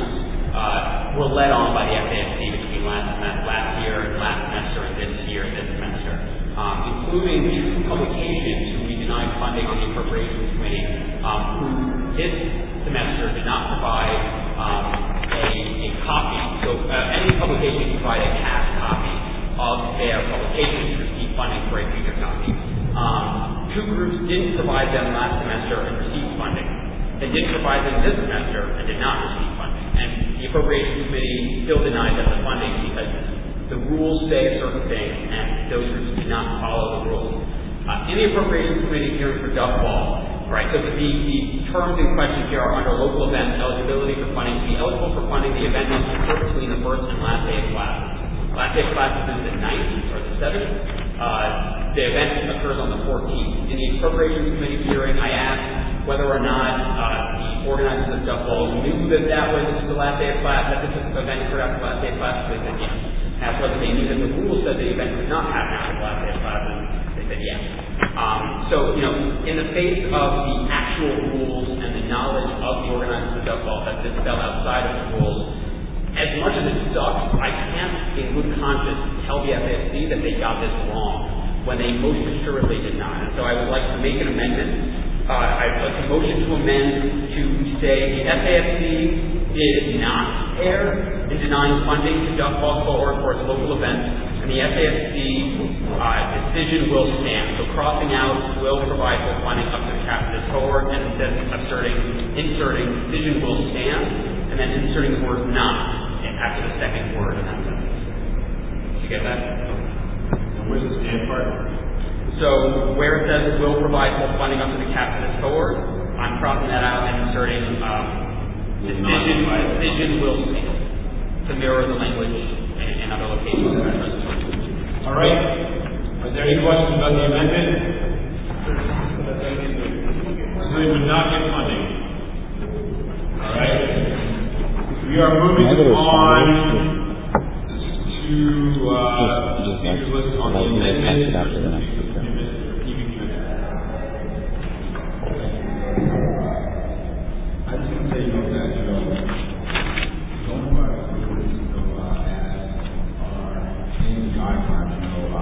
uh, were led on by the S A F C between last, last year and last semester and this year and this semester, um, including two publications who we denied funding on the Appropriations Committee, um, who this semester did not provide um, a, a copy. So uh, any publication can provide a past copy of their publication to receive funding for a future copy. Um, two groups didn't provide them last semester and received funding. They did provide them this semester and did not receive funding. And the Appropriations Committee still denied them the funding because the rules say a certain thing and those groups did not follow the rules. Uh, in the Appropriations Committee hearing for Duff Ball, right, so the, the terms in question here are under local event eligibility for funding. To be eligible for funding, the event must occur between the first and last day of classes. Last day of classes is the ninth or the seventh. Uh, the event occurs on the fourteenth. In the Appropriations Committee hearing, I asked whether or not uh, the organizers of Duff Ball knew that that was the last day of class, that this event occurred after the last day of class. They said yes. Asked whether they knew that the rules said the event could not happen after the last day of classes. They said yes. Um, so, you know, in the face of the actual rules and the knowledge of the organizers of Duff Ball that this fell outside of the rules, as much as it sucks, I can't, in good conscience, tell the S A F C that they got this wrong when they most assuredly did not. And so I would like to make an amendment. Uh, I'd like to motion to amend to say the S A F C did not err in denying funding to Duff Ball cohort for its local event, and the S A F C uh, decision will stand. So crossing out will provide full funding up to the cap of this cohort, and instead of asserting, inserting decision will stand, and then inserting the word not after the second word in that sentence. Did you get that? And where's the stand part? So where it says will provide full funding up to the cap that is forward, I'm crossing that out and inserting um, decision, decision will stand to mirror the language in, in other locations. All right. Are there any questions about the amendment? So they would not get funding. All right. We are moving on to uh, the list on the amendment. I just want to say, you know, that, you know, going by the rules, you know, uh, as our in guidelines, you know,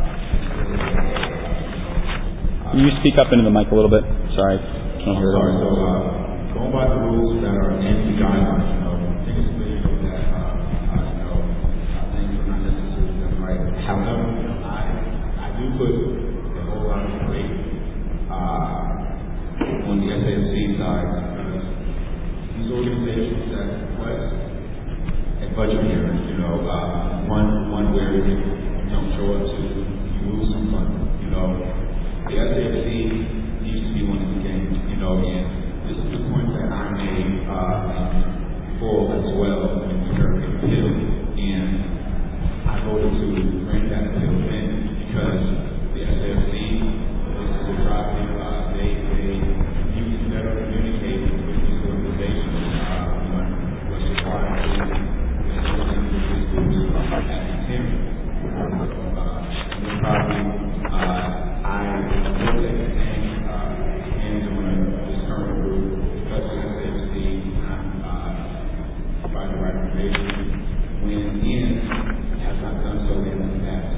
uh, Can you speak up into the mic a little bit? Sorry, can't hear it. Sorry, so, uh, going by the rules that are in the guidelines, you know, I think it's clear, you know, that, uh, uh, you know, uh, things are not necessarily done right. However, you know, I, I do put a whole lot of weight, uh, on the S A F C side, because these organizations that request a budget hearing, you know, uh, one, one where if you don't show up to, you lose some funding, you know, the S A F C needs to be one of the games, you know, and this is the point that I made uh, before as well when we heard the appeal, and I voted to bring that appeal in because the S A F C, this is a driving, uh, they, they, you can better communicate with these organizations uh, when what's required to do at the hearing. Uh, and then probably, uh, I will take a thing, uh, hands on this current group, because the S A F C not uh, by the right information when in has not done so in the past.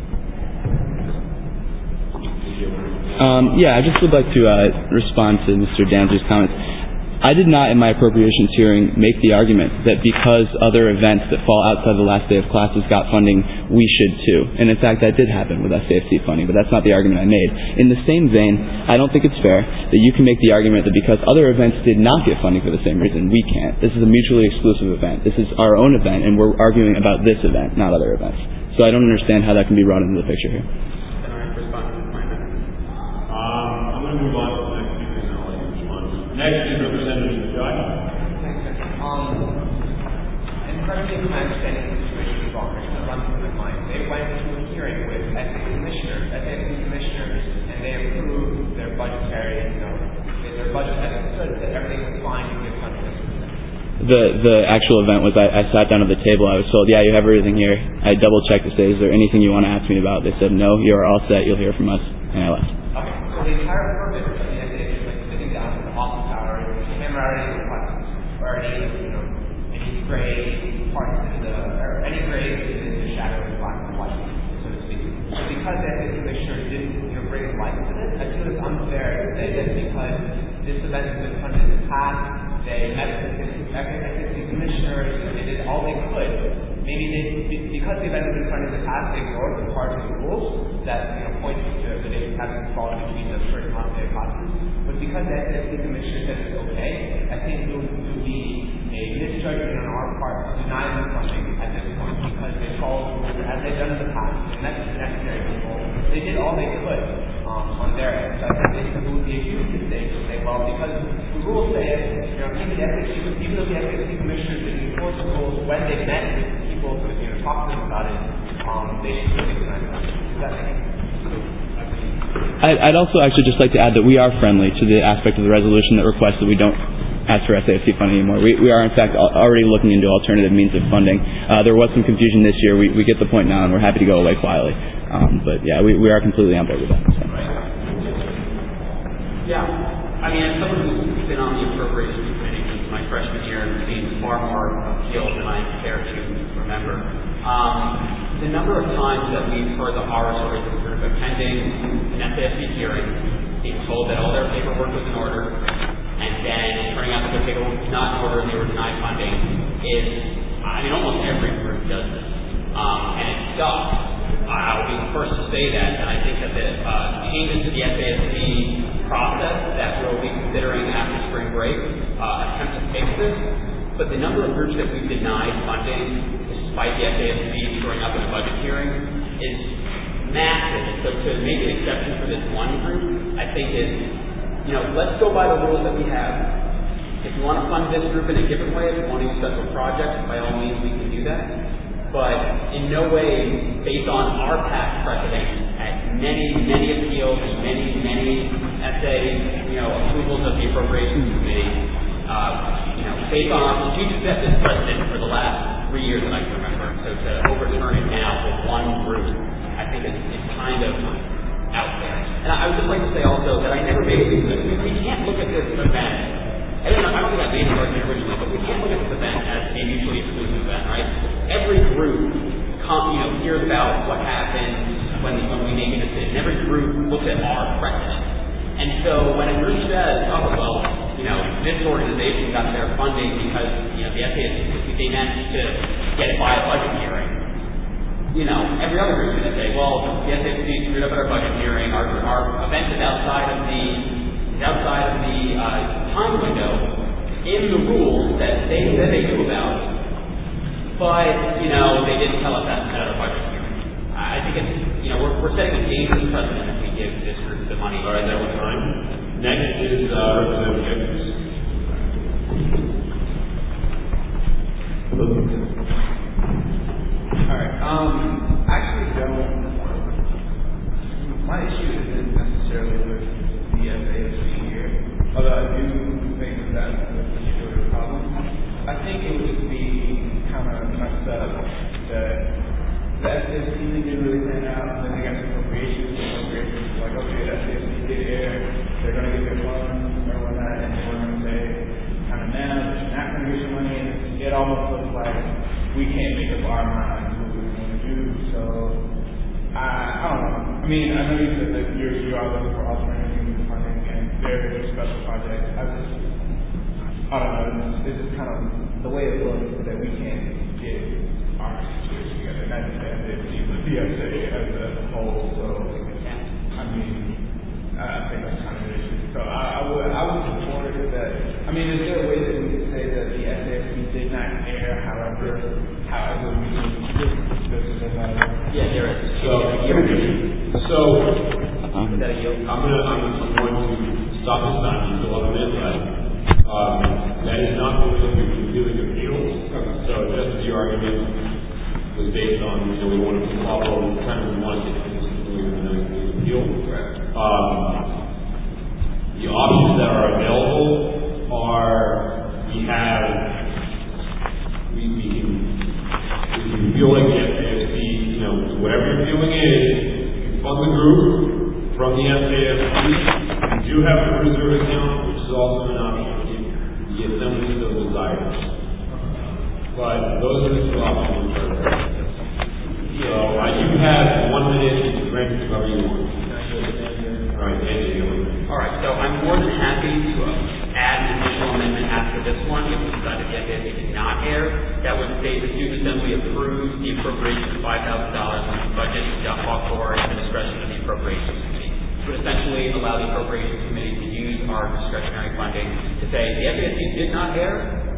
Um, yeah, I just would like to uh, respond to Mister Danzer's comments. I did not, in my appropriations hearing, make the argument that because other events that fall outside the last day of classes got funding, we should too. And in fact, that did happen with S A F C funding, but that's not the argument I made. In the same vein, I don't think it's fair that you can make the argument that because other events did not get funding for the same reason, we can't. This is a mutually exclusive event. This is our own event, and we're arguing about this event, not other events. So I don't understand how that can be brought into the picture here. Um, I'm going to move on to the next speaker, and I'll let you respond. Next is Representative Judge. Um, and correct me if my understanding of the situation is wrong. I'm going to run through my mind. They went to a hearing with S A F C commissioners, S A F C commissioners, and they approved their budgetary, you know, their budget as it stood, that everything was fine to give funding. The the actual event was I, I sat down at the table. I was told, yeah, you have everything here. I double checked to say, is there anything you want to ask me about? They said, no, you are all set. You'll hear from us. And I left. Okay, so the entire purpose of the S A F C is like sitting down in the office hour and hammer out any requests or any, you know, any gray parts in the, or any gray in the shadow of the black and white, so to speak. So because the S A F C commissioner didn't, you know, bring light to this, I feel it's unfair to say that because this event has been funded in the past, they met with the S A F C commissioners, you know, they did all they could. Maybe they, because the event has been funded in the past, they ignored the parts of the rules that, you know, point to the dates having fallen between the first and last day of classes. But because the S A F C commissioner said it's okay, I think it would, it would be a misjudgment on our part to deny them funding at this point because they followed the rules as they've done in the past, and that's the necessary people. They did all they could um, on their end. So I think it would be a huge mistake to say, well, because the rules say, you know, even the S A F C, even though the S A F C commissioners didn't enforce the rules when they met with people to, you know, talk to them about it, um, they should really deny them. Does that make sense? I'd also actually just like to add that we are friendly to the aspect of the resolution that requests that we don't ask for S A F C funding anymore. We, we are, in fact, already looking into alternative means of funding. Uh, there was some confusion this year. We, we get the point now, and we're happy to go away quietly. Um, but, yeah, we, we are completely on board with that. So. Yeah. I mean, as someone who's been on the appropriations committee since my freshman year and seen far more appeals than I care to remember, um, the number of times that we've heard the horror stories of sort of attending an S A F C hearing, being told that all their paperwork was in order, and then turning out that their paperwork was not in order and they were denied funding, is, I mean, almost every group does this. Um, and it sucks. I'll be the first to say that, and I think that the uh, changes to the S A F C process that we'll be considering after spring break uh, attempt to fix this. but the number of groups that we've denied funding, despite the F A S C showing up in a budget hearing, is massive. So to make an exception for this one group, I think is, you know, let's go by the rules that we have. If you want to fund this group in a different way, if you want to use special projects, by all means we can do that. But in no way, based on our past precedent, at many, many appeals and many, many S A, you know, approvals of the appropriations committee, uh, you know, based on, we've set this precedent for the last three years that I can remember. So to overturn it now with one group, I think it's, it's kind of out there. And I would just like to say also that I never made it, we can't look at this event, I don't know, I don't think I made the argument originally, but we can't look at this event as a mutually exclusive event, right? Every group, come, you know, hears about what happens when, when we make a decision. Every group looks at our precedent. And so when a group says, oh, well, you know, this organization got their funding because, you know, the F A S C, they managed to get it by a budget hearing, you know, every other group is going to say, well, the S A S C screwed up at our budget hearing, our, our event is outside of the, outside of the uh, time window in the rules that they said they knew about, but, you know, they didn't tell us that at our budget hearing. I think it's, you know, we're, we're setting a dangerous precedent if we give this group the money. All right, that was time. Next is uh, Representative Jeffries. All right. Um, I actually don't. My issue isn't necessarily with the F A S C here, although I do think that that's a particular problem. I think it would just be kind of messed up that the F A S C didn't really pan out, and then they got some appropriations, and appropriations like, okay, the F A S C did air, they're going to get their funds or whatnot, and they're going to say, kind of now, they're not going to get your money, and it almost looks like we can't make up our minds what we're going to do. So, I, I don't know. I mean, I know you said that you're, you are looking for alternative funding and very special projects. I just, I don't know. It's, it's just kind of the way it looks that we can't get our situation together. Not just the F A S C, but the S A as a whole. So, I mean, I think that's kind of an issue. So, I, I would, I would support that. I mean, is there a way that we could say that the F A S C did not air, however, however we this is another? Yeah, there is. So, so I'm gonna, I'm going to stop this time. You still have a minute left. Um, that is not what we're looking for dealing with appeals. So, just the argument was based on, you know, we want to follow kind of we want to get consistently with the appeal. Um, the options that are available are we have we, we can we can feel like the F A S C, you know, whatever your feeling is, you can fund the group from the F A S C. We do have a reserve account, which is also an option if the assembly so desires. But those are the two options. So uh, you have one minute to grant it however you want. All right, Andy. All right, so I'm more than happy to uh, add an additional amendment after this one if we decided the F A S C did not air. That would state the student assembly approves the appropriation of five thousand dollars from the budget to John Hawthorne at the discretion of the appropriations committee. It would essentially allow the appropriations committee to use our discretionary funding to say the F A S C did not air,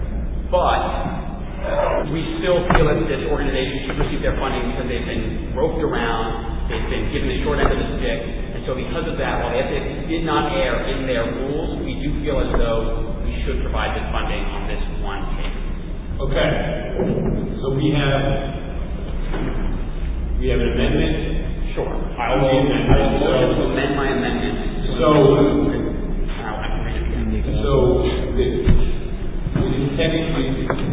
but we still feel that this organization should receive their funding because they've been roped around, they've been given the short end of the stick, and so because of that, while the F A S C did not air in their rules, we do feel as though we should provide this funding on this one case. Okay. So we have we have an amendment. Sure. I will amend I will motion to amend my amendment. So I can read it again. So the, the technically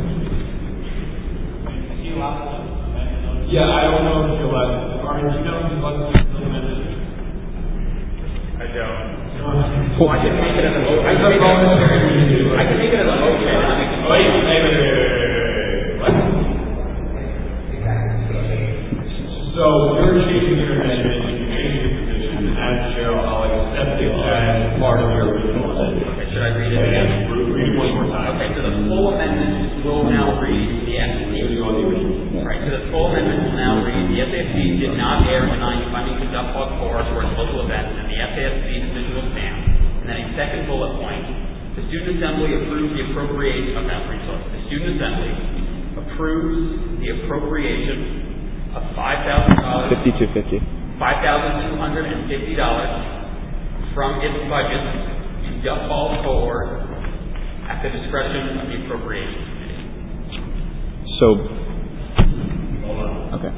yeah, I don't know if you're allowed. Are you know if you'd like to amend it? I don't. Well, I can make it as a motion. I can make it as a motion. I can make it as a motion. Wait, wait, wait, wait, wait. What? So you're changing your amendment, you're changing your position. As chair, I'll accept it as part of your original amendment. Okay, should I read it again? Read it one more time. Okay, so the full amendment will now read the F A S C. Right, so the full amendment will now read the F A S C did not air denying funding to Duck Hawk Forest or its local events, and the F A S C decision will stand. And then a second bullet point to The Student Assembly approves the appropriation of that resource. The Student Assembly approves the appropriation of five thousand dollars. Fifty-two fifty. Five thousand two hundred and fifty dollars from its budget to Duff Ball Cohort at the discretion of the Appropriations Committee. So. Hold on. Okay.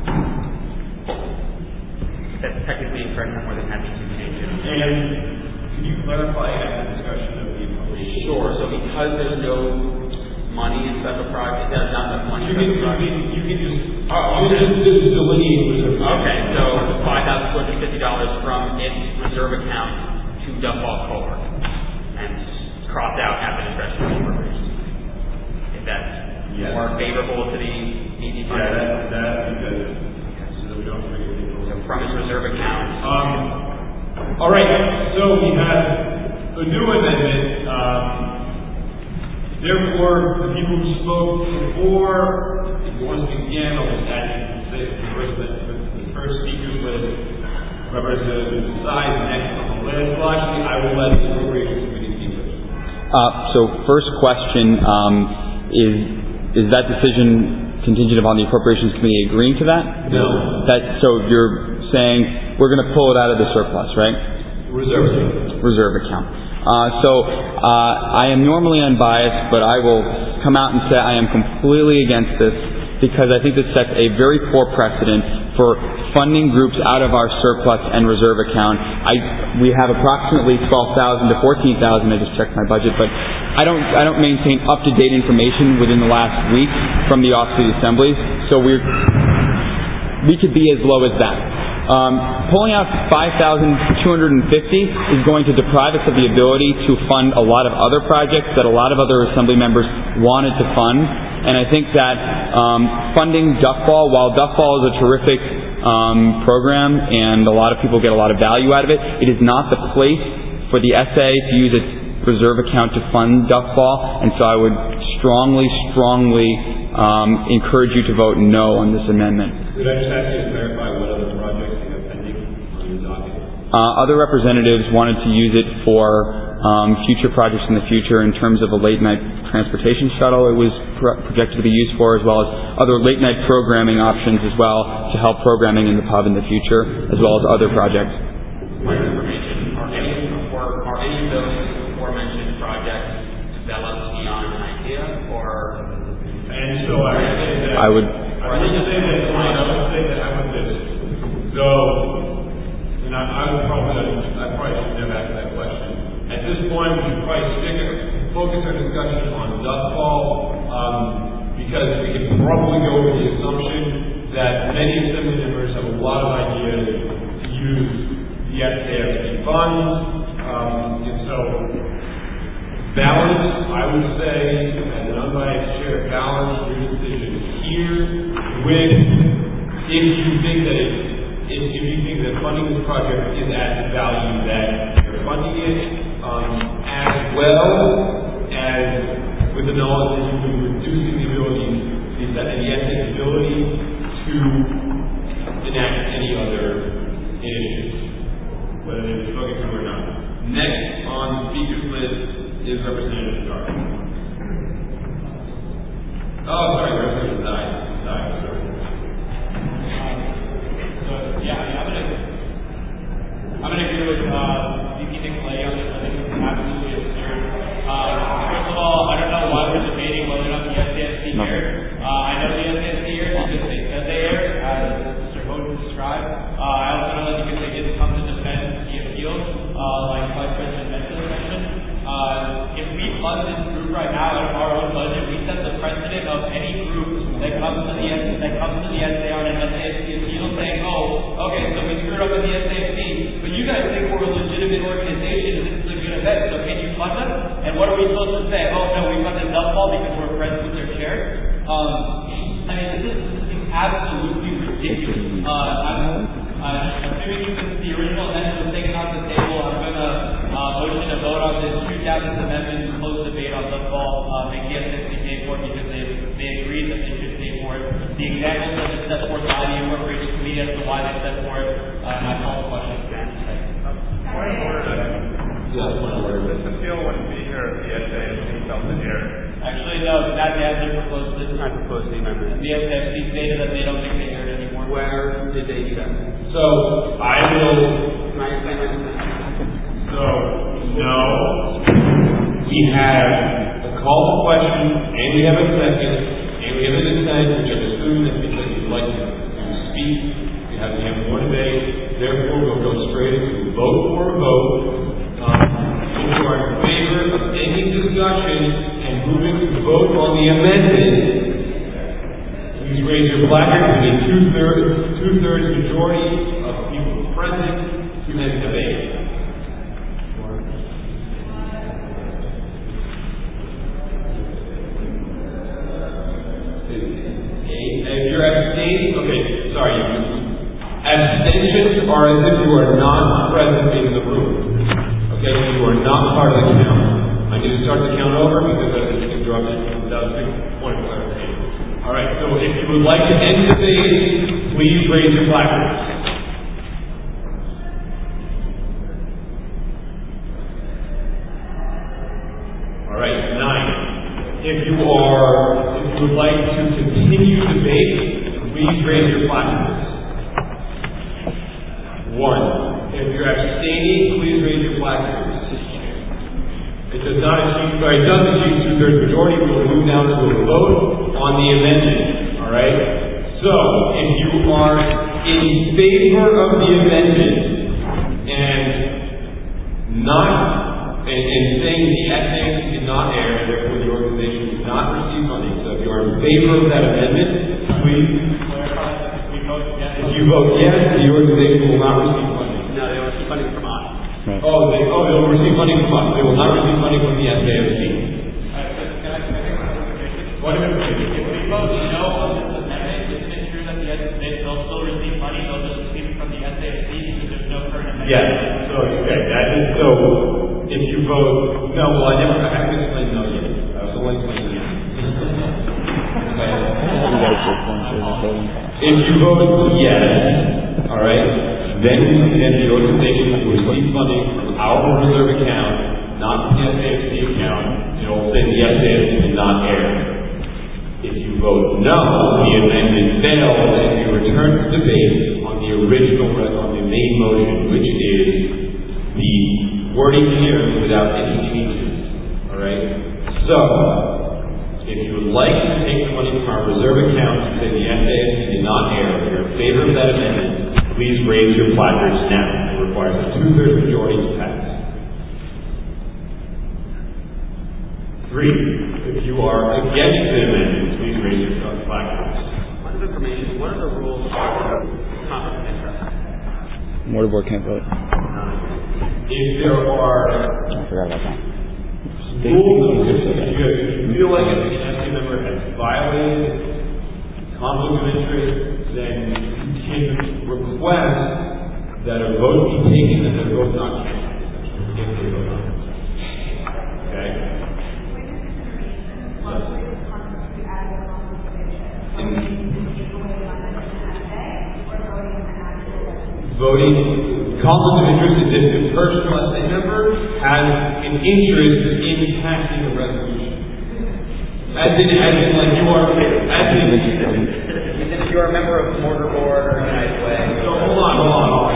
That's technically incorrect. I'm more than happy to change it. And can you clarify at the discussion of the appropriation? Sure. So because there's no money in special projects, there's not enough money. You in can, special projects. you can, you can just. Uh, this, this is delineating reserve. Okay. So five thousand two hundred fifty dollars from its reserve account to Duff Ball Cohort, and crossed out at the discretion of the appropriations. If that's yes. more favorable to the E D fund. Yeah, that, that because so that we don't forget the from its reserve account. Um, all right, so we have a new amendment. Um, therefore, the people who spoke before, if you want to speak again, I'll just add you to say the first, the first speaker was Representative Size next on the list. Well, actually, I will let the Appropriations Committee speak first. Uh, so, first question um, is: is that decision contingent upon the Appropriations Committee agreeing to that? No. That so you're saying we're going to pull it out of the surplus, right? Reserve account. Reserve account. Uh, so uh, I am normally unbiased, but I will come out and say I am completely against this because I think this sets a very poor precedent for funding groups out of our surplus and reserve account. I we have approximately twelve thousand to fourteen thousand. I just checked my budget, but I don't I don't maintain up to date information within the last week from the Office of the Assemblies. So we're we could be as low as that. Um, pulling out five thousand two hundred fifty is going to deprive us of the ability to fund a lot of other projects that a lot of other Assembly members wanted to fund. And I think that um, funding Duff Ball, while Duff Ball is a terrific um, program and a lot of people get a lot of value out of it, it is not the place for the S A to use its reserve account to fund Duff Ball. And so I would strongly, strongly um, encourage you to vote no on this amendment. Could I just ask you to clarify what other projects you have pending on your docket? Uh, other representatives wanted to use it for um, future projects in the future in terms of a late-night transportation shuttle it was pro- projected to be used for, as well as other late-night programming options as well to help programming in the pub in the future, as well as other projects. Point of information, are any, or are any of those aforementioned projects developed beyond an idea, or... And so I would say that... I would... I would say that, I would say that I would this. So, and I, I would probably, I probably should have asked that question. At this point, we should probably stick, focus our discussion on Duff Ball, um, because we can probably go over the assumption that many Assembly members have a lot of ideas to use the S A F C funds, um, and so balance, I would say, as an unbiased chair, balance your decision here with, if you think that it, if, if you think that funding this project is at the value that you're funding it, um, as well as with the knowledge that you've been reducing the ability, the, the S A's ability to enact any other initiatives, whether they're focused or not. Next on the speaker's list is Representative Stark. Oh, sorry, Representative Dye. Dye, sorry. So, yeah, I mean, I'm gonna, I'm gonna agree with uh, V P Nicolay on this. I think it's absolutely absurd. Uh, first of all, I don't know why we're debating whether or not the S A F C aired. Uh, I know the S A F C aired because they said they aired, as Mister Bowden described. Uh, I also know that because they didn't come to defend the appeal, uh, like Vice President Mendes mentioned. Uh, if we fund this group right now out of our own budget, we set the precedent of any group that comes to the that comes to the S A on an S A F C appeal saying, "Oh, okay, so we screwed up with the S A F C, but you guys think we're a legitimate organization and this is a good event, so can you fund us?" And what are we supposed to say? "Oh no, we funded Duff Ball because we're friends with their chair." Um, I mean, this is, this is absolutely ridiculous. Uh, I'm, I'm assuming since the original amendment was taken off the table, I'm going to uh, motion to vote on this two thousandth amendment to close debate on Duff Ball, uh, make the S A F C pay for it because they, they agreed that they should pay for it. The examples that are set forth by the Appropriations Committee as to why they set for it, uh, and I call the question. Point of order. Yes, point of order. This appeal wouldn't be here if the S A themselves in error. Actually, no, that hasn't proposed this. I proposed the amendment. The S F C stated that they don't think they erred anymore. Where did they do that? So I will. Can I explain my amendment? So no, we have a call to question, and we have a second, and we have a dissent, which I assume is because you'd like to speak. We have we have more debate. Therefore, we'll go straight into vote for a vote. Um, if you are in favor of ending discussion and moving to vote on the amendment, please raise your placard. We need two-thirds, two-thirds majority of people present to end debate. If you're abstaining, okay, sorry. Abstentions are as if you are not present in the room. Okay, you are not part of the count. I need to start the count over because I was interrupted. That was a big point of clarification. All right, so if you would like to end debate, please raise your placards. All right, nine. If you are, if you would like to continue debate, please raise your placards. One. If you're abstaining, please raise your placards. It does not achieve, sorry, it does achieve two-thirds majority. We will move down to a vote on the amendment. All right. So, if you are in favor of the amendment and not and, and saying the S A F C did not err, and therefore the organization did not receive funding. So, if you are in favor of that amendment, please. If you vote yes, the organization will not receive funding. No, they will receive funding from us. Right. Oh, they, oh, they will receive funding from us. They will not receive funding from the S A F C. What if If we vote no on this amendment, is it true that the S A F C, they'll still receive money, they'll just receive it from the S A F C because there's no current amendment? Yes. So, okay, that is, so, if you vote, no, well, I never, I haven't explained no yet. I was only explaining yes. If you vote yes, all right, then then the organization will receive funding from our reserve account, not the S A F C account. It will say the S A F C did not err. If you vote no, the amendment fails, and we return to debate on the original, on the main motion, which is the wording here without any changes. All right. So, if you would like to take the money from our reserve account to say the S A F C did not err, if you're in favor of that amendment, please raise your placards now. It requires a two-thirds majority to pass. Three, if you are against the amendment, please raise your placards. Point of information, what are the rules of conflict of interest? Mortar board can't vote. If there are I forgot about that. rules, if you feel like a S A member has violated conflict of interest, then you can request that a vote be taken and the vote not counted. If they vote on it. Okay? Voting, conflict of interest is if the personal S A member has an interest in passing a resolution. As in, as in, like you are, as in, if you are a member of Mortar Board or United Way. So hold on, hold on, hold on.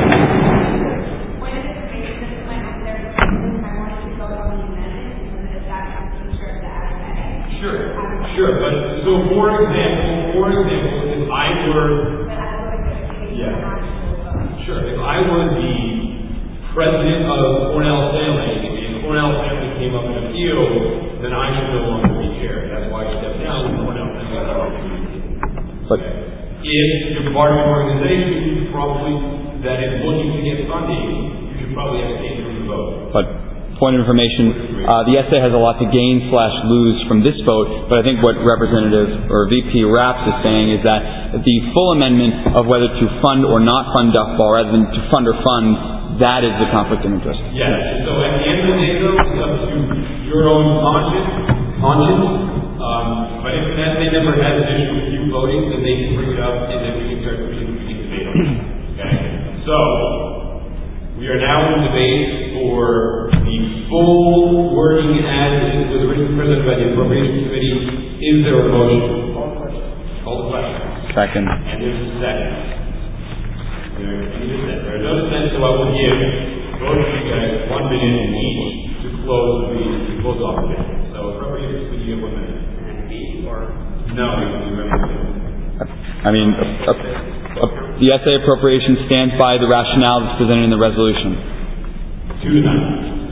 Sure, sure, but so for example, for example, if I were, yeah, sure, if I were the president of Cornell Family, and Cornell Family came up in appeal, then I should no longer be chair. That's why I stepped down from Cornell Family. But if you're part of an organization, probably that is looking to get funding, you should probably abstain from the vote. But point of information, uh, the S A has a lot to gain slash lose from this vote, but I think what Representative or V P Raps is saying is that the full amendment of whether to fund or not fund Duff Ball rather than to fund or fund, that is the conflict of interest. Yes. So at the end of the day, though, it's up to your own conscience. conscience. Um, but if an S A member has an issue with you voting, then they can bring it up, and then we can start we can, we can debate on it. Okay. So we are now in debate for the full wording as it was originally presented by the Appropriations Committee. Is there a motion? Call the question. Second. And there's a second. There, there are no dissent, so I will give both of you guys one minute each to close the meeting, to close off the meeting. So Appropriations Committee, you have one minute. And me or? No, you remember. I mean, uh, uh, uh, the S A appropriation stands by the rationale that's presented in the resolution. Two to nine.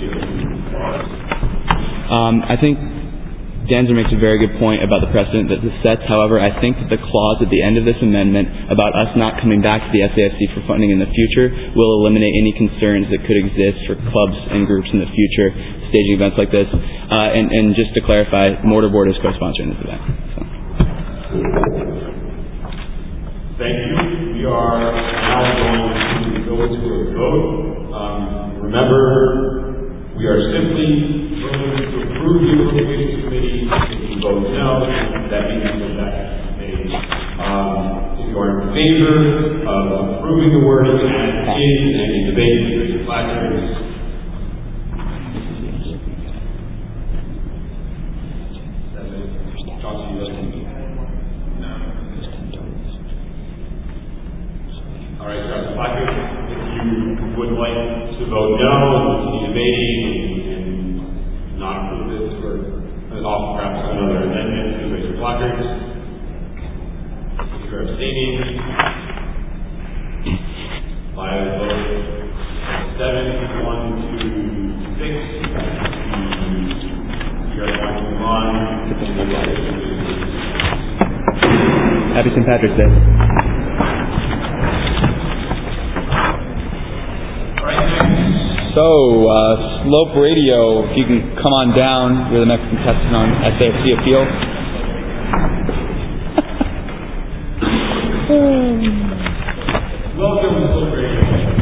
Um, I think Danzer makes a very good point about the precedent that this sets. However, I think that the clause at the end of this amendment about us not coming back to the S A F C for funding in the future will eliminate any concerns that could exist for clubs and groups in the future staging events like this. Uh, and, and just to clarify, Mortarboard is co-sponsoring this event. So. Thank you. We are now going to go to a vote. Um, remember, we are simply voting to approve the Appropriations Committee. If you vote no, that means we go back to the page. Um, if you are in favor of approving the wording as is, and any debate, raise your placards. All right, so the placards, if you would like to vote no and continue debating and, and not approve this or off perhaps another amendment, please raise your placards. If you're abstaining, five votes, seven, one, two, six. We are going to move on. Happy Saint Patrick's Day. So, uh, Slope Radio, if you can come on down, you're the next contestant on S A F C Appeal. Welcome to Slope Radio.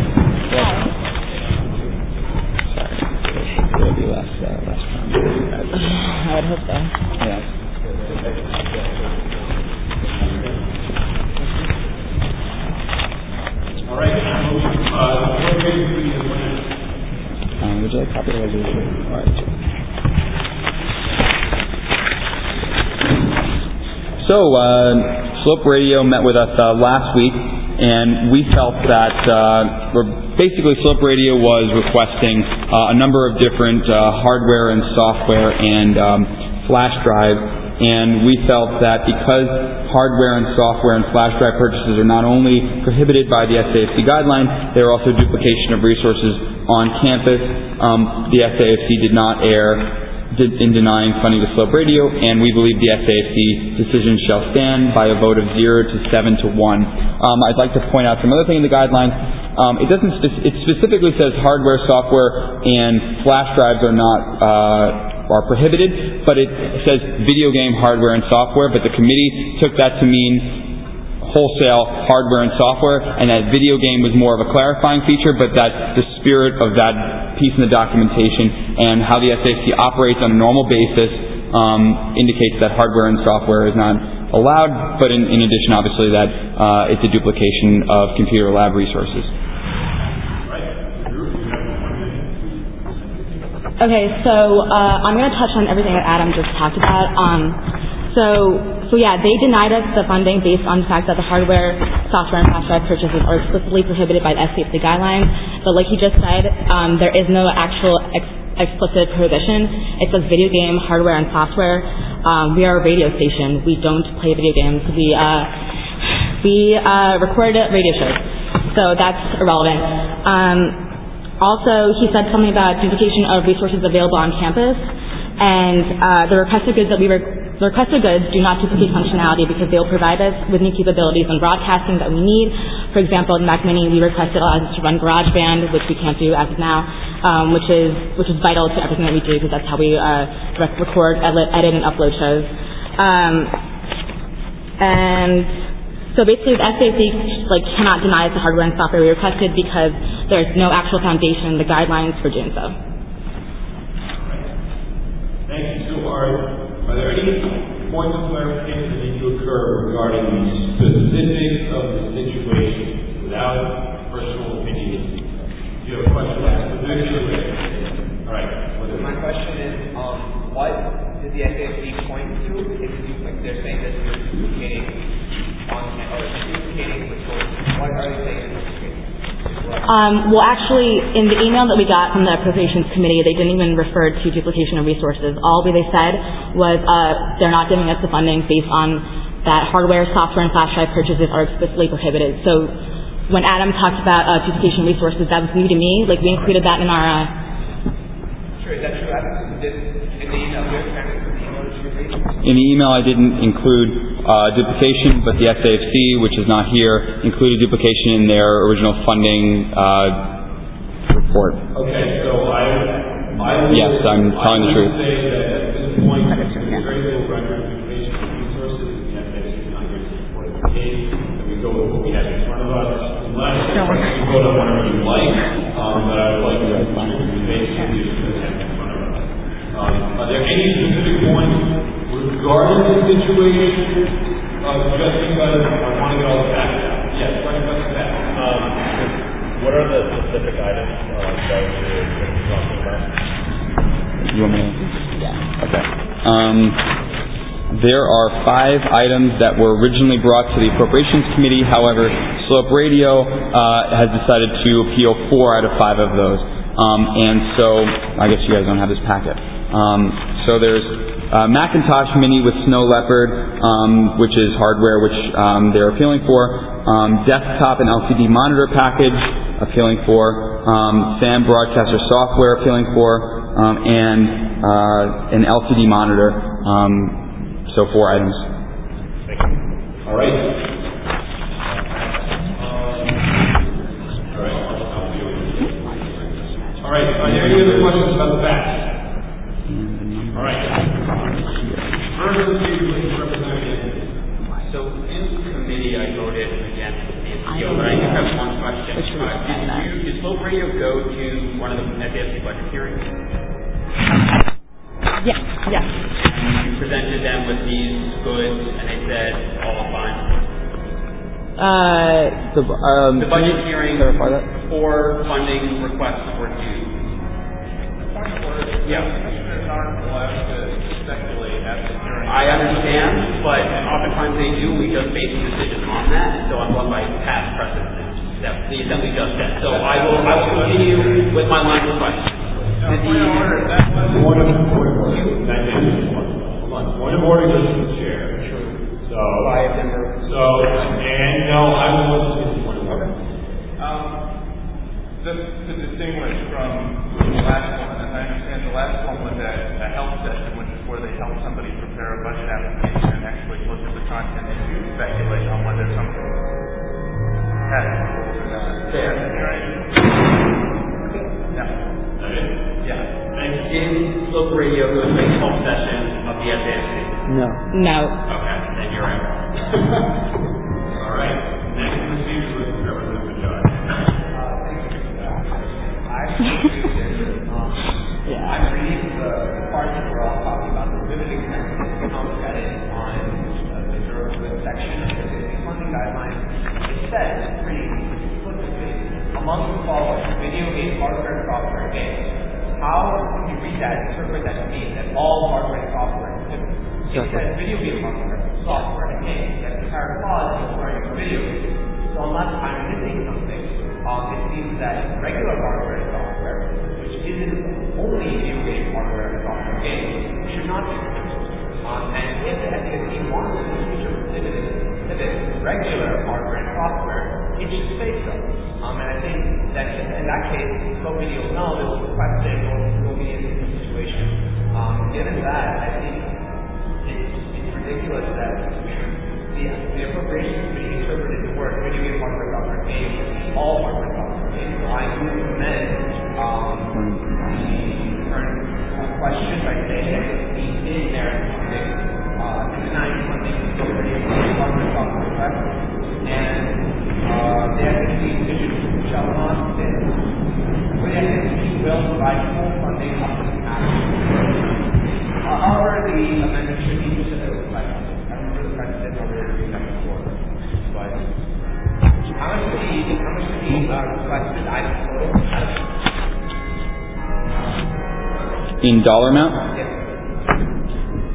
Sorry, it'll be last, uh, last round. I would hope so. Yeah. All right, uh, Um, would you like a copy of the resolution? All right. So, uh, Slope Radio met with us uh, last week, and we felt that uh, we're basically Slope Radio was requesting uh, a number of different uh, hardware and software and um, flash drive, and we felt that because hardware and software and flash drive purchases are not only prohibited by the S A F C guideline, they are also duplication of resources on campus. Um, the S A F C did not err in denying funding to Slope Radio, and we believe the S A F C decision shall stand by a vote of zero to seven to one. Um, I'd like to point out some other thing in the guidelines. Um, it doesn't. Spe- it specifically says hardware, software, and flash drives are not uh, are prohibited, but it says video game hardware and software. But the committee took that to mean wholesale hardware and software, and that video game was more of a clarifying feature, but that the spirit of that piece in the documentation and how the S A F C operates on a normal basis um, indicates that hardware and software is not allowed, but in, in addition, obviously, that uh, it's a duplication of computer lab resources. Okay, so uh, I'm going to touch on everything that Adam just talked about. Um, so, so yeah, they denied us the funding based on the fact that the hardware, software, and flash drive purchases are explicitly prohibited by the S A F C guidelines. But like he just said, um, there is no actual ex- explicit prohibition. It says video game hardware and software. Um, we are a radio station. We don't play video games. We uh, we uh, record radio shows, so that's irrelevant. Um, Also, he said something about duplication of resources available on campus, and uh, the requested goods that we were the requested goods do not duplicate functionality because they will provide us with new capabilities in broadcasting that we need. For example, in Mac Mini, we requested allows us to run GarageBand, which we can't do as of now, um, which is which is vital to everything that we do because that's how we uh, record, edit, edit, and upload shows. Um, and So basically, the S A F C like cannot deny us the hardware and software we requested because there's no actual foundation in the guidelines for doing so. Thank you. So, are, are there any points of clarification that need to occur regarding the specifics of the situation without personal opinion? Do you have a question about specifics? All right. What is does the S A F C point to? If you, like they're saying that you're duplicating content or duplicating the source, what are they saying? Um, well, actually, in the email that we got from the Appropriations Committee, they didn't even refer to duplication of resources. All they said was uh, they're not giving us the funding based on that hardware, software, and flash drive purchases are explicitly prohibited. So when Adam talked about uh, duplication resources, that was new to me. Like, we included that in our... Uh, sure, is that true? Adam? Did, in the email, in the email that you received? In the email, I didn't include uh, duplication, but the S A F C, which is not here, included duplication in their original funding uh, report. Okay, so I, I will, yes, I'm telling the truth. I would say that at this point, there's very little record of duplication of resources, and the S A F C is not going to support the case, and we go with what we have in front of us. Unless you vote on whatever you like, um, but I would like to distribute basically what we have in front of us. Um, are there any specific points regarding the situation, uh, just because I want to get all the facts out? Yes, let's go to that. Um, what are the specific items uh, that you're going to be talking about? You want me to? Yeah. Okay. Um, there are five items that were originally brought to the Appropriations Committee. However, Slope Radio uh, has decided to appeal four out of five of those. Um, and so, I guess you guys don't have this packet. Um, so there's Uh, Macintosh Mini with Snow Leopard, um, which is hardware which um, they're appealing for. Um, desktop and L C D monitor package, appealing for. Um, SAM broadcaster software, appealing for. Um, and uh, an L C D monitor. Um, so four items. Thank you. All right. All right. Are there any other questions about the facts? All right. First, let's see who's representative. So in committee, I voted against the appeal, but I do have one question. Uh, did, you, did Slope Radio go to one of the S A F C budget hearings? Yes, yes. And you presented them with these goods, and they said all fine. Uh, the, um, the budget hearing clarify that? for funding requests were due. Yeah. I understand, but oftentimes they do. We just base a decision on that, so I'm going by past precedent that the Assembly just said. So I will, I will continue with my line of questions. Point of order. That was point of order. That is point of order goes to the chair. So, so, and no, I will listen to the point of order. Um, just to distinguish from the last one, as I understand, the last one was a, a help session, which is where they help somebody prepare a budget application and actually look at the content and you speculate on whether something has rules or not. Fair. Right? Yeah. Yeah. And did Slope Radio go to a help session of the S A F C? No. No. Okay, then you're right. All right. Next procedure with Representative Judge. Yeah. I'm reading the part that we're all talking about, the limited expenses credit on uh, the durable section of the funding guidelines. It says pretty explicitly, among the following, video game hardware, software, and games. How can you read that and interpret that to mean that all hardware and software is limited? It says video game hardware, software, and games. That entire clause is referring to video games. So unless I'm missing something, um, it seems that regular hardware and software, which isn't only video game hardware and software games, should not be limited. Um, and if the S A F C wants to feature limited, limited regular hardware and software, it should say so. Um, and I think that in that case, Slope Radio knows it was requested will be in this situation. Um, given that, I think it's, it's ridiculous that the, the Appropriations Committee interpreted the word video game hardware software games to mean all hardware software games. So I do commend um, the current question by saying that it's in there funding, uh, denying funding for video game hardware software requests. And uh, the S A F C decision shall not fit. The S A F C will provide full funding up to the maximum. Uh, however, the amendment should be considered reflected. I remember the president already reviewed that before. But how much should be, how much should be uh, requested item total? In dollar amount? Yes.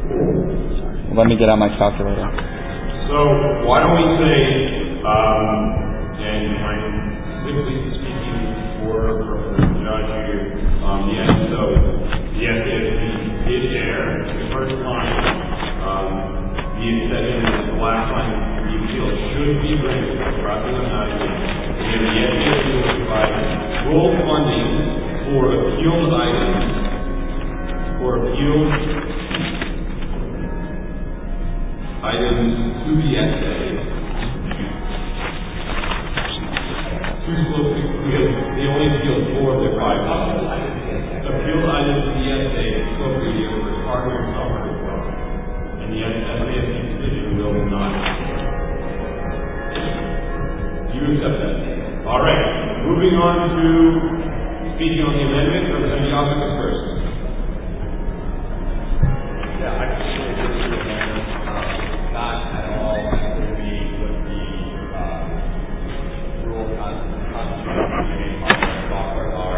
let me get out my calculator. So why don't we say, um, and I'm simply speaking for the judge here, um, yes, so the S A S B did err the first line. Um, the exception is the last line, the appeal should be granted rather than not. And the S A S B will provide full funding for appealed items, for appealed items to the S A. Because they only appeal four of their five items. Appealed items to the S A appropriately over hardware and software as well. And the S A S B position will not. Do you accept that? All right. Moving on to speaking on the amendment, Representative Youngman first. Yeah, I think this is not at all agree with the uh, rule of constitution software are.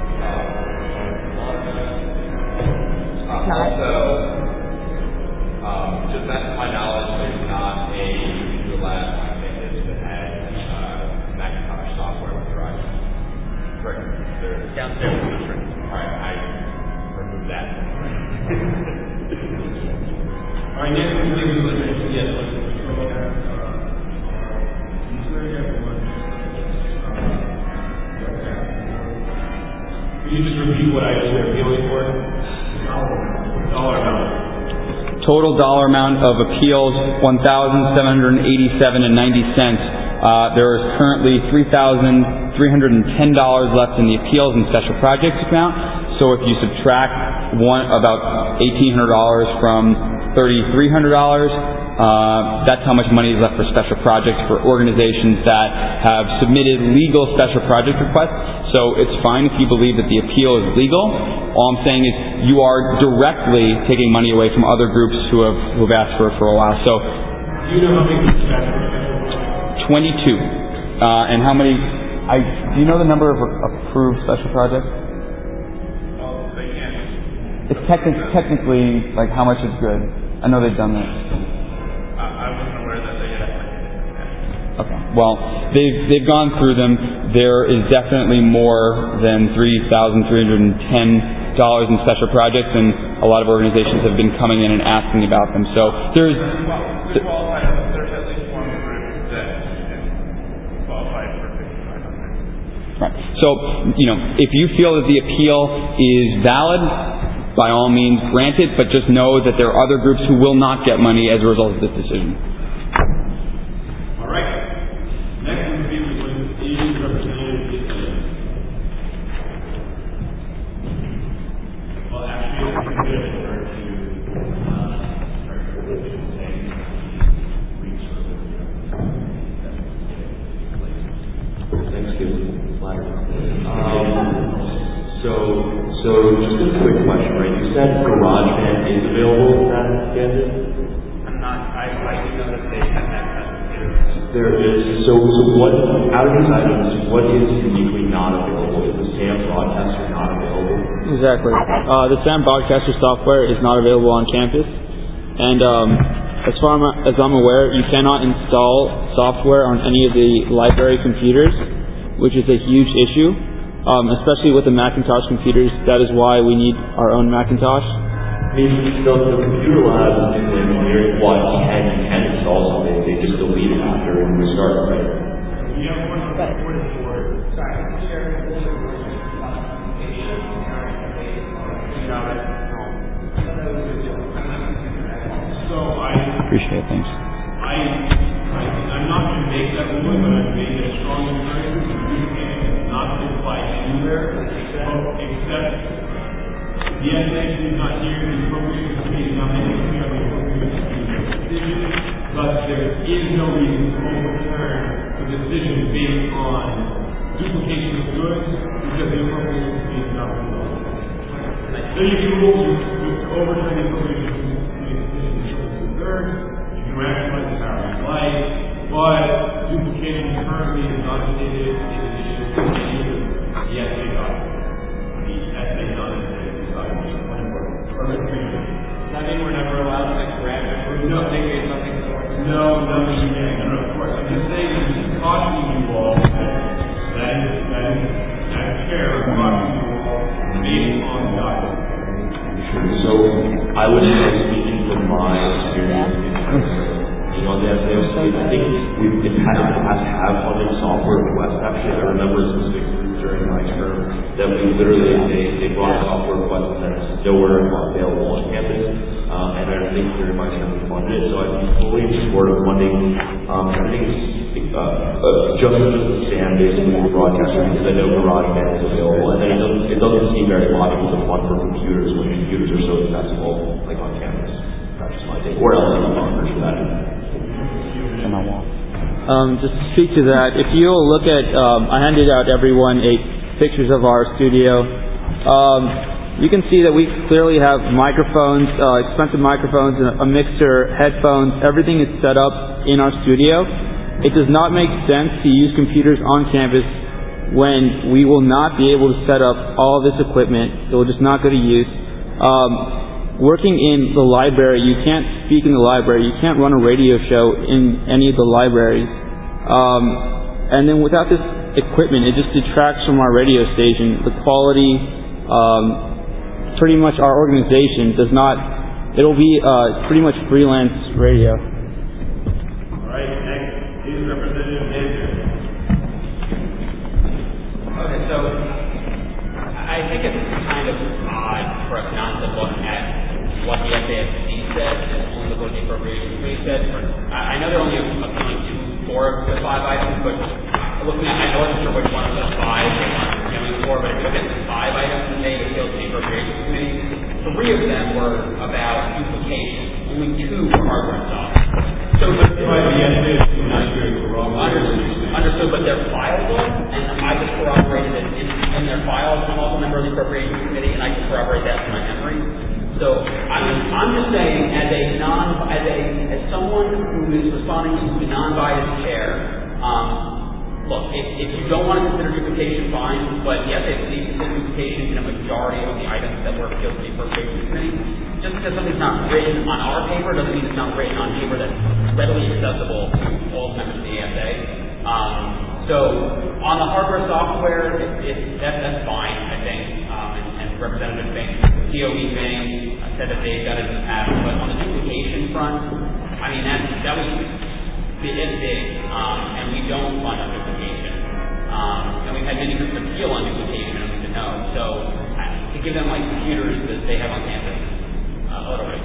Uh, also, um, just that to my knowledge, there's not a computer lab on campus that has uh, Macintosh software with Drive. Correct. There's downstairs. All right, I removed that. All right, next we'll give you the list. Yes, let's go. Can you just repeat what I was appealing for? Dollar amount. Total dollar amount of appeals, one thousand seven hundred eighty-seven and ninety cents. Uh, there is currently three thousand three hundred ten dollars left in the appeals and special projects account. So if you subtract one, about eighteen hundred dollars from thirty-three hundred dollars, uh, that's how much money is left for special projects for organizations that have submitted legal special project requests. So it's fine if you believe that the appeal is legal. All I'm saying is you are directly taking money away from other groups who have who have asked for it for a while. So do you know how many special twenty-two. Uh, and how many? I do you know the number of approved special projects? Well, they can't. It's techni- technically like how much is good. I know they've done that. I wasn't aware that they had. Okay. Well, they've they've gone through them. There is definitely more than three thousand three hundred and ten dollars in special projects, and a lot of organizations have been coming in and asking about them. So there's. Well, there's at least one group that qualified for fifty-five hundred. Right. So you know, if you feel that the appeal is valid, by all means grant it, but just know that there are other groups who will not get money as a result of this decision. All right. Next will be with Asian Representative. Well, actually, it's a bit of a turn to Thanksgiving platter. Um, so, so just a quick question, right? You said GarageBand is available at Kansas? I'm not, I, I do know that they have that kind of computer. There is. So, so what, out of these items, what is uniquely not available? Is the SAM broadcaster not available? Exactly. Uh, the SAM broadcaster software is not available on campus. And um, as far as I'm aware, you cannot install software on any of the library computers, which is a huge issue, um, especially with the Macintosh computers. That is why we need our own Macintosh. I mean, the, the computer labs and the engineering, what you can, you can install something, they just delete it after and restart, right? We have one Right. recorded for it. Sorry, I'm sharing a little bit more documentation. So I Appreciate it. Thanks. I, I, I'm not going to make that ruling, but I'm making a strong encouragement that we can not apply anywhere except the S A is not here, the appropriate committee is not making clear on the appropriate decision, but there is no reason to overturn the decision based on duplication of goods because the appropriate committee is not involved. So you can rule to overturn the appropriate committee decision. Third, you can rationalize it however you like, but duplication currently is not stated in the issue of the S A document. The S A document is document. Further three. Does that mean we're never allowed to like grant approve No. something based on things that weren't? No, no, you can't. No, no, of course. I'm just saying, I'm just cautioning you all that that is, that is, that chair is cautioning you all based on the document. So I would say, speaking from my experience, you know, the S A O C, I think we've in the past have funded software requests. Actually, I remember specifically during my term that we literally they, they brought a software request and it's nowhere available on campus. Um, and I think during my term we funded it. So I'd be fully in support of funding um, everything uh, uh, just just to stand basically with broadcasting because I know GarageBand is available. And then it doesn't it doesn't seem very logical to fund for computers when computers are so accessible like on campus. That's just my take. Or else I'm partners for that. On my wall. Um, just to speak to that, if you'll look at, um, I handed out everyone a pictures of our studio. Um, you can see that we clearly have microphones, uh, expensive microphones, a mixer, headphones. Everything is set up in our studio. It does not make sense to use computers on campus when we will not be able to set up all this equipment. It will just not go to use. Um, Working in the library, you can't speak in the library. You can't run a radio show in any of the libraries. Um, and then without this equipment, it just detracts from our radio station. The quality, um, pretty much our organization does not, it'll be uh, pretty much freelance radio. All right, next is Representative Andrew. Okay, so I think it's kind of odd for us not to look at what the S A F C said and only look what the appropriations committee said. I, I know they're only appealing to four of the five items, but looking at, I wasn't sure which one of the five they wanted to appealing for, but if you look at the five items that they appealed to the appropriations committee, three of them were about duplication. Only two were hardware and software. So, but the S A F C not doing the wrong understood, understood, but their files were, and I just corroborated it in, in their files. I'm also a member of the appropriations committee, and I can corroborate that from my memory. So I'm just, I'm just saying, as a non, as a, as someone who is responding to the non-biased chair, um, look, if, if you don't want to consider duplication, fine. But the S A F C considers duplication in a majority of the items that were appealed to the appropriations committee. Just because something's not written on our paper doesn't mean it's not written on paper that's readily accessible to all members of the A S A. Um, so on the hardware software, it, it, that, that's fine, I think. Um, and, and Representative Banks, T O E thing, uh, said that they've done it in the past. But on the duplication front, I mean, that, that was big, big, um, and we don't fund on duplication. Um, and we've had many groups appeal on duplication, I don't even know. So uh, to give them like computers that they have on campus, uh, a little bit.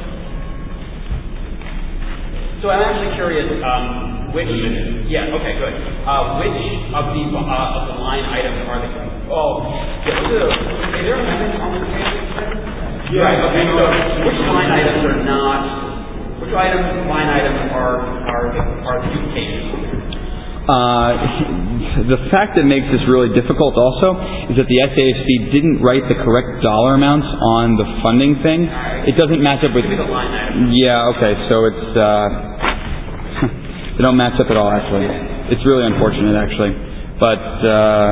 So I'm actually curious, um, which, yeah, okay, good. Uh, which of the uh, of the line items are the, oh, yeah, was it a, is there an amendment on the page? Yeah. Right, okay, so which line items are not, which items, line items are, are the, are the duplication? Uh, the fact that makes this really difficult also is that the S A F C didn't write the correct dollar amounts on the funding thing. It doesn't match up with... Yeah, okay, so it's... Uh, they don't match up at all, actually. It's really unfortunate, actually. But, uh...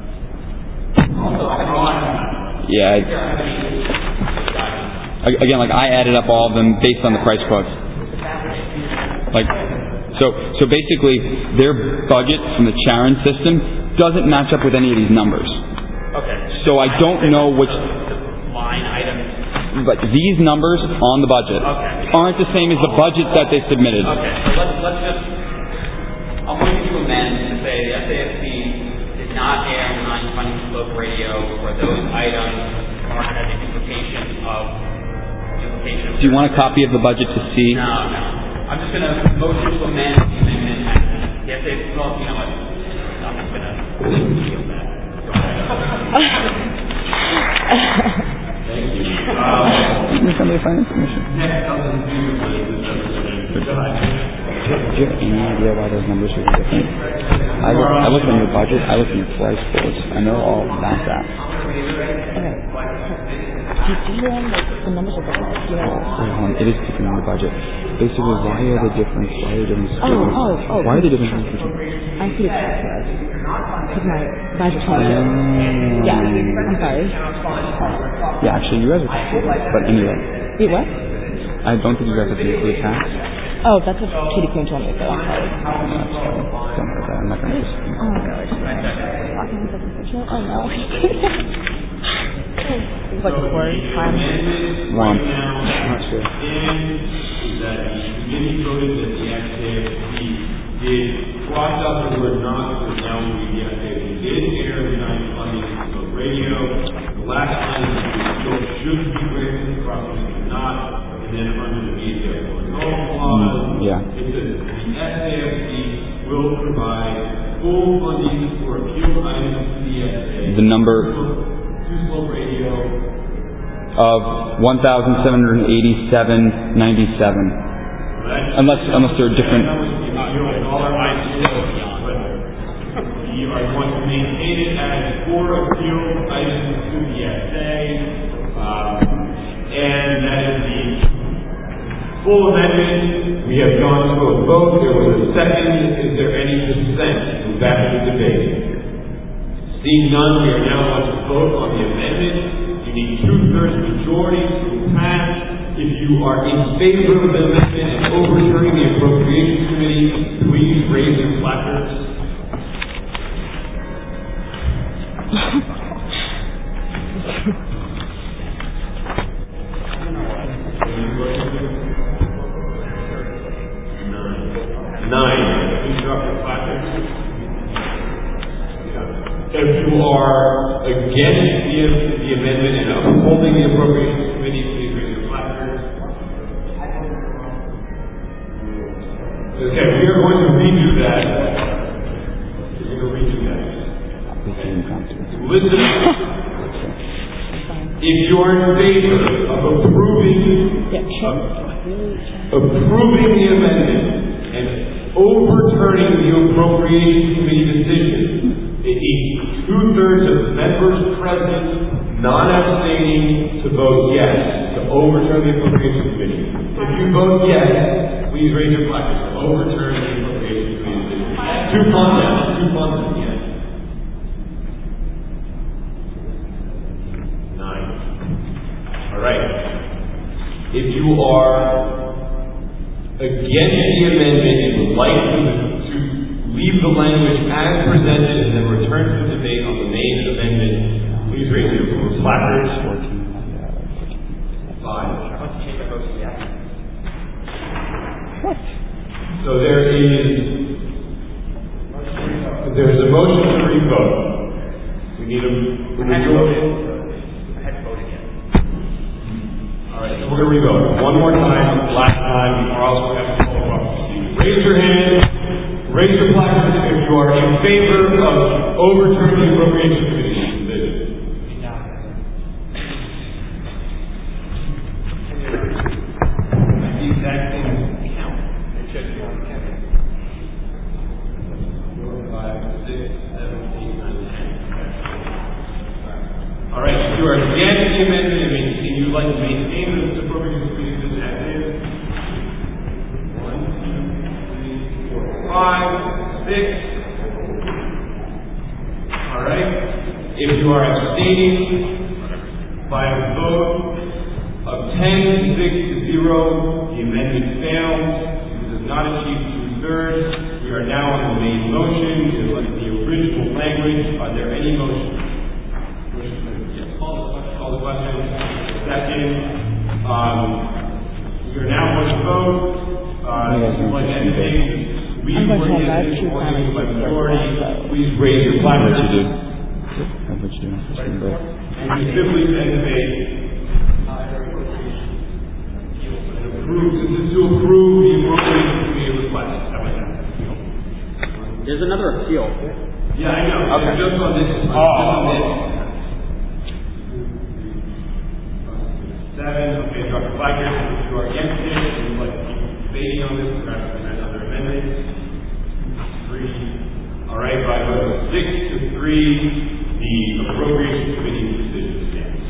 yeah, it's, again, like, I added up all of them based on the price quotes. Like... So, so basically, their budget from the Charon system doesn't match up with any of these numbers. Okay. So I don't know which line items. But these numbers on the budget okay. aren't the same as the budget that they submitted. Okay. So let's let's just. I'm going to amend to say the S A F C did not air the non-funding slope radio for those items marked as a duplication of duplication. Of Do you want a copy of the budget to see? No, no. I'm just going to motion to amend the amendment. The S A F C, well, you know what? I'm just going to deal with that. Thank you. Um, Somebody Finance Commission. Next on the review is Representative Guy. Do you have any idea why those numbers are different? I look, I looked on your budget, I looked on your price quotes, I know all about that. Okay. Do you know like the numbers are different? Yeah. Um, it is different on the budget. Basically, why are the difference? Why are the difference? Oh, oh, oh. Why are the differences? I see the tax size. Because my advisor told me. Um, yeah, I'm sorry. Yeah, actually, you guys are confused. But anyway. Wait, what? I don't think you guys have to include tax. Oh, that's what Katie Quinn told me, so I'm sorry. Don't worry about it. I'm not going to just... Oh, oh no. It's like four times. One. I'm not sure. Is that the committee voted that the X A F C did cross out the word not, because now we the X A F C did air the nine funding for radio. The last line is still should be granted, crossing it not, and then under the media clause, yeah. it says the S A F C will provide full funding for appeal items to the S A. The number Two-slope radio of one thousand seven hundred eighty-seven ninety-seven. Unless unless there are different. You are going to maintain it as four appeal items to the S A, um, and that is the full amendment. We have gone to a vote. There was a second. Is there any dissent? Move back to the debate. Seeing none, we are now on to vote on the amendment. You need two-thirds majority to pass. If you are in favor of the amendment and overturning the Appropriations Committee, please raise your placards. Nine. Nine. Please drop your placards. If you are against the, the amendment and upholding the Appropriations Committee, please raise your placards. Okay, we are going to redo that. We're going to redo that. Listen. If you are in favor of approving, uh, approving the amendment and overturning the Appropriations Committee decision, it needs two-thirds of members present, non-abstaining, to vote yes to overturn the Appropriations Committee. If you vote yes, please raise your placards to overturn the Appropriations Committee decision. Two contests, two contests, yes. Nine. All right. If you are against the amendment and would like to leave the language as presented and then return to the debate on the main amendment, please raise your placards. Five. So there is there is a motion to revote. We need a we need to vote. I had to vote again. All right, so we're going to revote one more time. Last time, before also have to call up. Raise your hand. Raise your placards if you are in favor of overturning the Appropriations Committee decision. The exact same count. It should be on count. Four, five, six, seven, eight, nine, ten. All right. If you are against the amendment and you would like to maintain the Appropriations Committee decision as is, five, six. All right. If you are abstaining by a vote of ten, six to zero, the amendment fails. It does not achieve two-thirds. We are now on the main motion. It is like the original language. Are there any motions? Yes. Call the, call the question. Second. Um, we are now on the vote. Uh, if you like anything. I'm going to have two comments. Please raise your placards. What you do? What you do? And you simply say debate. Approve. This is to approve the Appropriations Committee request. How about that? There's another appeal. Yeah, I know. Okay. Just on this. Oh. Just on this. Seven. Okay, drop your placards. If you are against it, and you would like to keep debating on this, perhaps another amendment. Three. All right, by vote of six to three, the Appropriations Committee decision stands.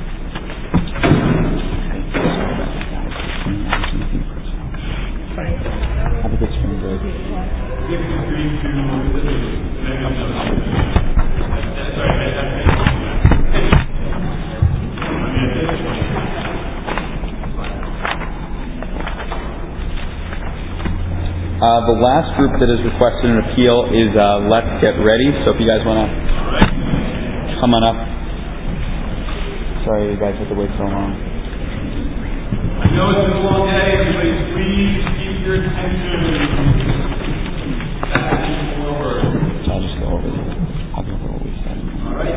Have a good spring break. Six to three to sorry, Uh, the last group that has requested an appeal is uh, Let's Get Ready. So if you guys want to come on up. Sorry you guys had to wait so long. I know it's been a long day. Everybody, please keep your attention. Back forward. So I'll just go over the, I'll go over what we said. All right.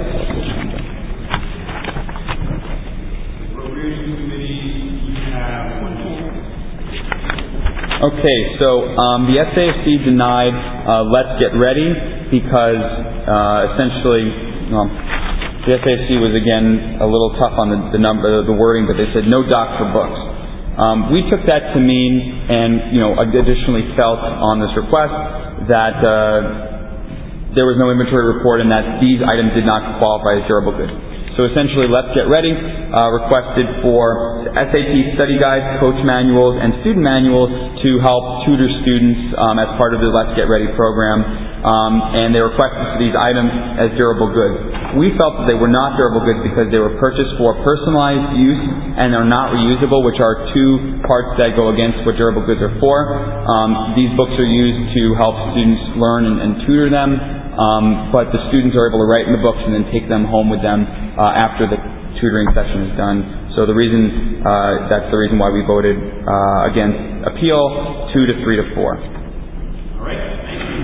Appropriations Committee, you have one minute. Okay, so um, the S A F C denied uh, Let's Get Ready because uh, essentially, well, the S A F C was again a little tough on the, the number, the wording, but they said no doc for books. Um, we took that to mean, and you know, additionally felt on this request that uh, there was no inventory report and that these items did not qualify as durable goods. So essentially, Let's Get Ready uh, requested for S A T study guides, coach manuals, and student manuals to help tutor students um, as part of the Let's Get Ready program, um, and they requested for these items as durable goods. We felt that they were not durable goods because they were purchased for personalized use and are not reusable, which are two parts that go against what durable goods are for. Um, these books are used to help students learn and, and tutor them. Um, but the students are able to write in the books and then take them home with them uh, after the tutoring session is done. So the reason, uh, that's the reason why we voted uh, against appeal, two to three to four. All right, thank you.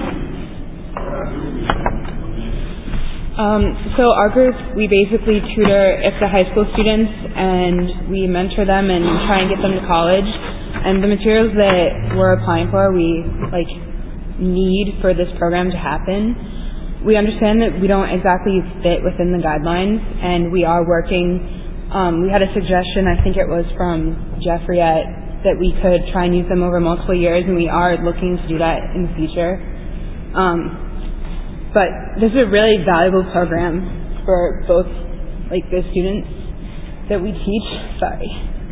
Um, so our group, we basically tutor I F T A high school students, and we mentor them and try and get them to college. And the materials that we're applying for, we like need for this program to happen. We understand that we don't exactly fit within the guidelines, and we are working. Um, we had a suggestion, I think it was from Jeffreyette, that we could try and use them over multiple years, and we are looking to do that in the future. Um, but this is a really valuable program for both, like, the students that we teach. Sorry.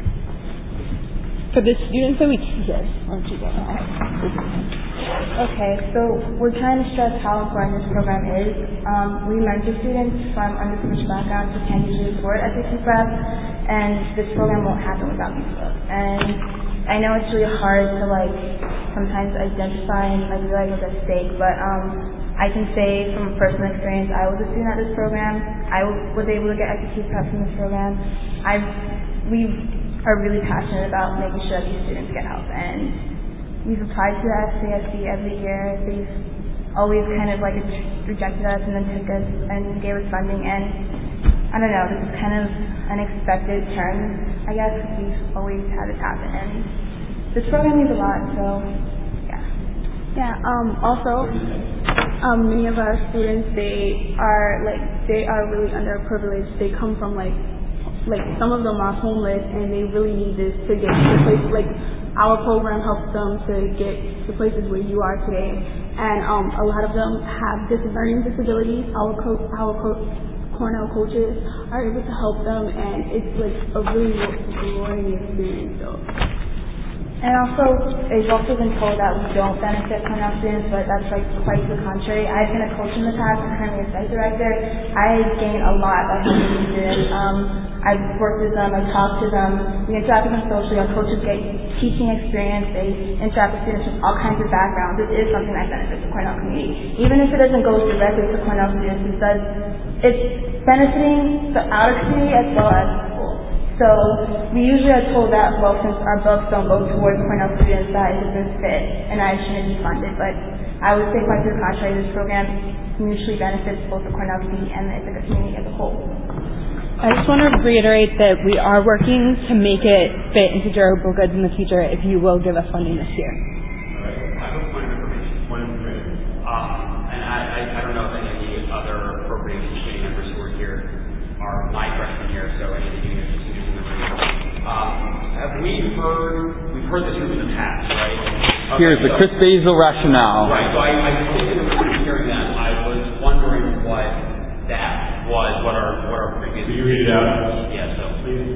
For the students that we teach. Yes, why don't you go ahead? Okay, so we're trying to stress how important this program is. Um, we mentor students from underprivileged backgrounds who can usually afford S A T prep, and this program won't happen without these books. And I know it's really hard to like sometimes identify and like realize what's at stake, but um, I can say from personal experience, I was a student at this program. I was able to get S A T prep from this program. I we are really passionate about making sure that these students get help, and we've applied to the S A F C every year. They've always kind of like rejected us and then took us and gave us funding. And I don't know, this is kind of unexpected turn, I guess, because we've always had this happen. And this program means a lot, so yeah. Yeah. Um, also, um, many of our students, they are like they are really underprivileged. They come from like like some of them are homeless, and they really need this to get to the place like. Our program helps them to get to places where you are today, and um, a lot of them have dis- learning disabilities. Our co- our co- Cornell coaches are able to help them, and it's like a really rewarding experience. So. And also, it's also been told that we don't benefit Cornell students, but that's like quite the contrary. I've been a coach in the past, I'm currently a site director. I gain a lot by helping these students. Um, I've worked with them, I've talked to them, we interact with them socially. Our coaches get teaching experience, they interact with students from all kinds of backgrounds. This is something that benefits the Cornell community. Even if it doesn't go directly to Cornell students, it does, it's benefiting the outer community as well as the school. So we usually are told that, well, since our books don't go towards Cornell students, that is a good fit and I shouldn't be funded. But I would say quite to the contrary, this program mutually benefits both the Cornell community and the Ithaca community as a whole. I just want to reiterate that we are working to make it fit into durable goods in the future if you will give us funding this year. All right. I have a point of information. Point of information. Um, and I, I, I don't know if any of the other appropriations committee members who are here are my freshman year, so any of the juniors and seniors in the room. Um, have we heard, we've heard this group in the past, right? Okay, Here's the so, Chris Basil rationale. Right, so I, I totally remember hearing that. I was wondering what that was, what our, what our previous... Can you read it out? Yeah, so please.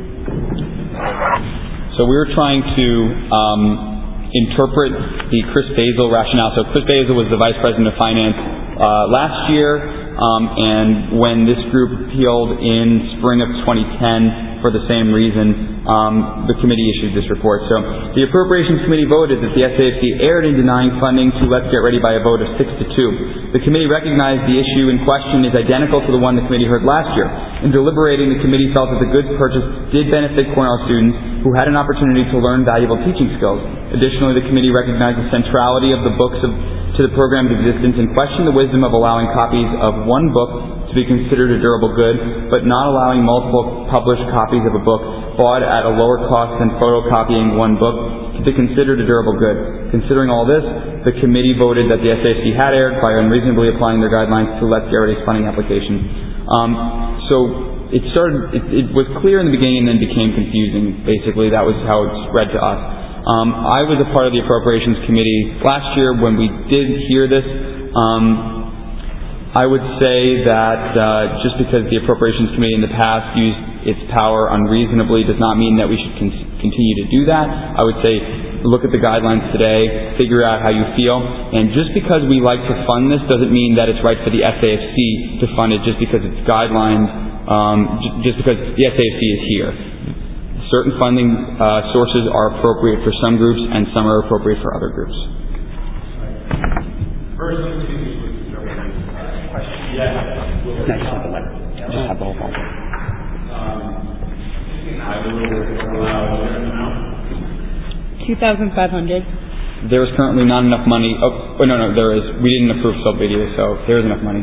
So we were trying to um, interpret the Chris Basil rationale. So Chris Basil was the Vice President of Finance uh, last year, um, and when this group appealed in spring of twenty ten for the same reason um, the committee issued this report. So the Appropriations Committee voted that the S A F C erred in denying funding to Let's Get Ready by a vote of six to two. The committee recognized the issue in question is identical to the one the committee heard last year. In deliberating, the committee felt that the goods purchased did benefit Cornell students who had an opportunity to learn valuable teaching skills. Additionally, the committee recognized the centrality of the books of, to the program's existence and questioned the wisdom of allowing copies of one book to be considered a durable good, but not allowing multiple published copies of a book bought at a lower cost than photocopying one book to be considered a durable good. Considering all this, the committee voted that the S A F C had erred by unreasonably applying their guidelines to Let's Get Ready's funding application. Um, so it started, it, it was clear in the beginning and then became confusing. Basically, that was how it's read to us. Um, I was a part of the Appropriations Committee last year when we did hear this. Um, I would say that uh, just because the Appropriations Committee in the past used its power unreasonably does not mean that we should con- continue to do that. I would say look at the guidelines today, figure out how you feel, and just because we like to fund this doesn't mean that it's right for the S A F C to fund it just because it's guidelines, um, j- just because the S A F C is here. Certain funding uh, sources are appropriate for some groups and some are appropriate for other groups. First, yeah. No, just have the letter. Just have the whole file. Two thousand five hundred. There is currently not enough money. Oh, oh, no, no, there is. We didn't approve sub-video, so there is enough money.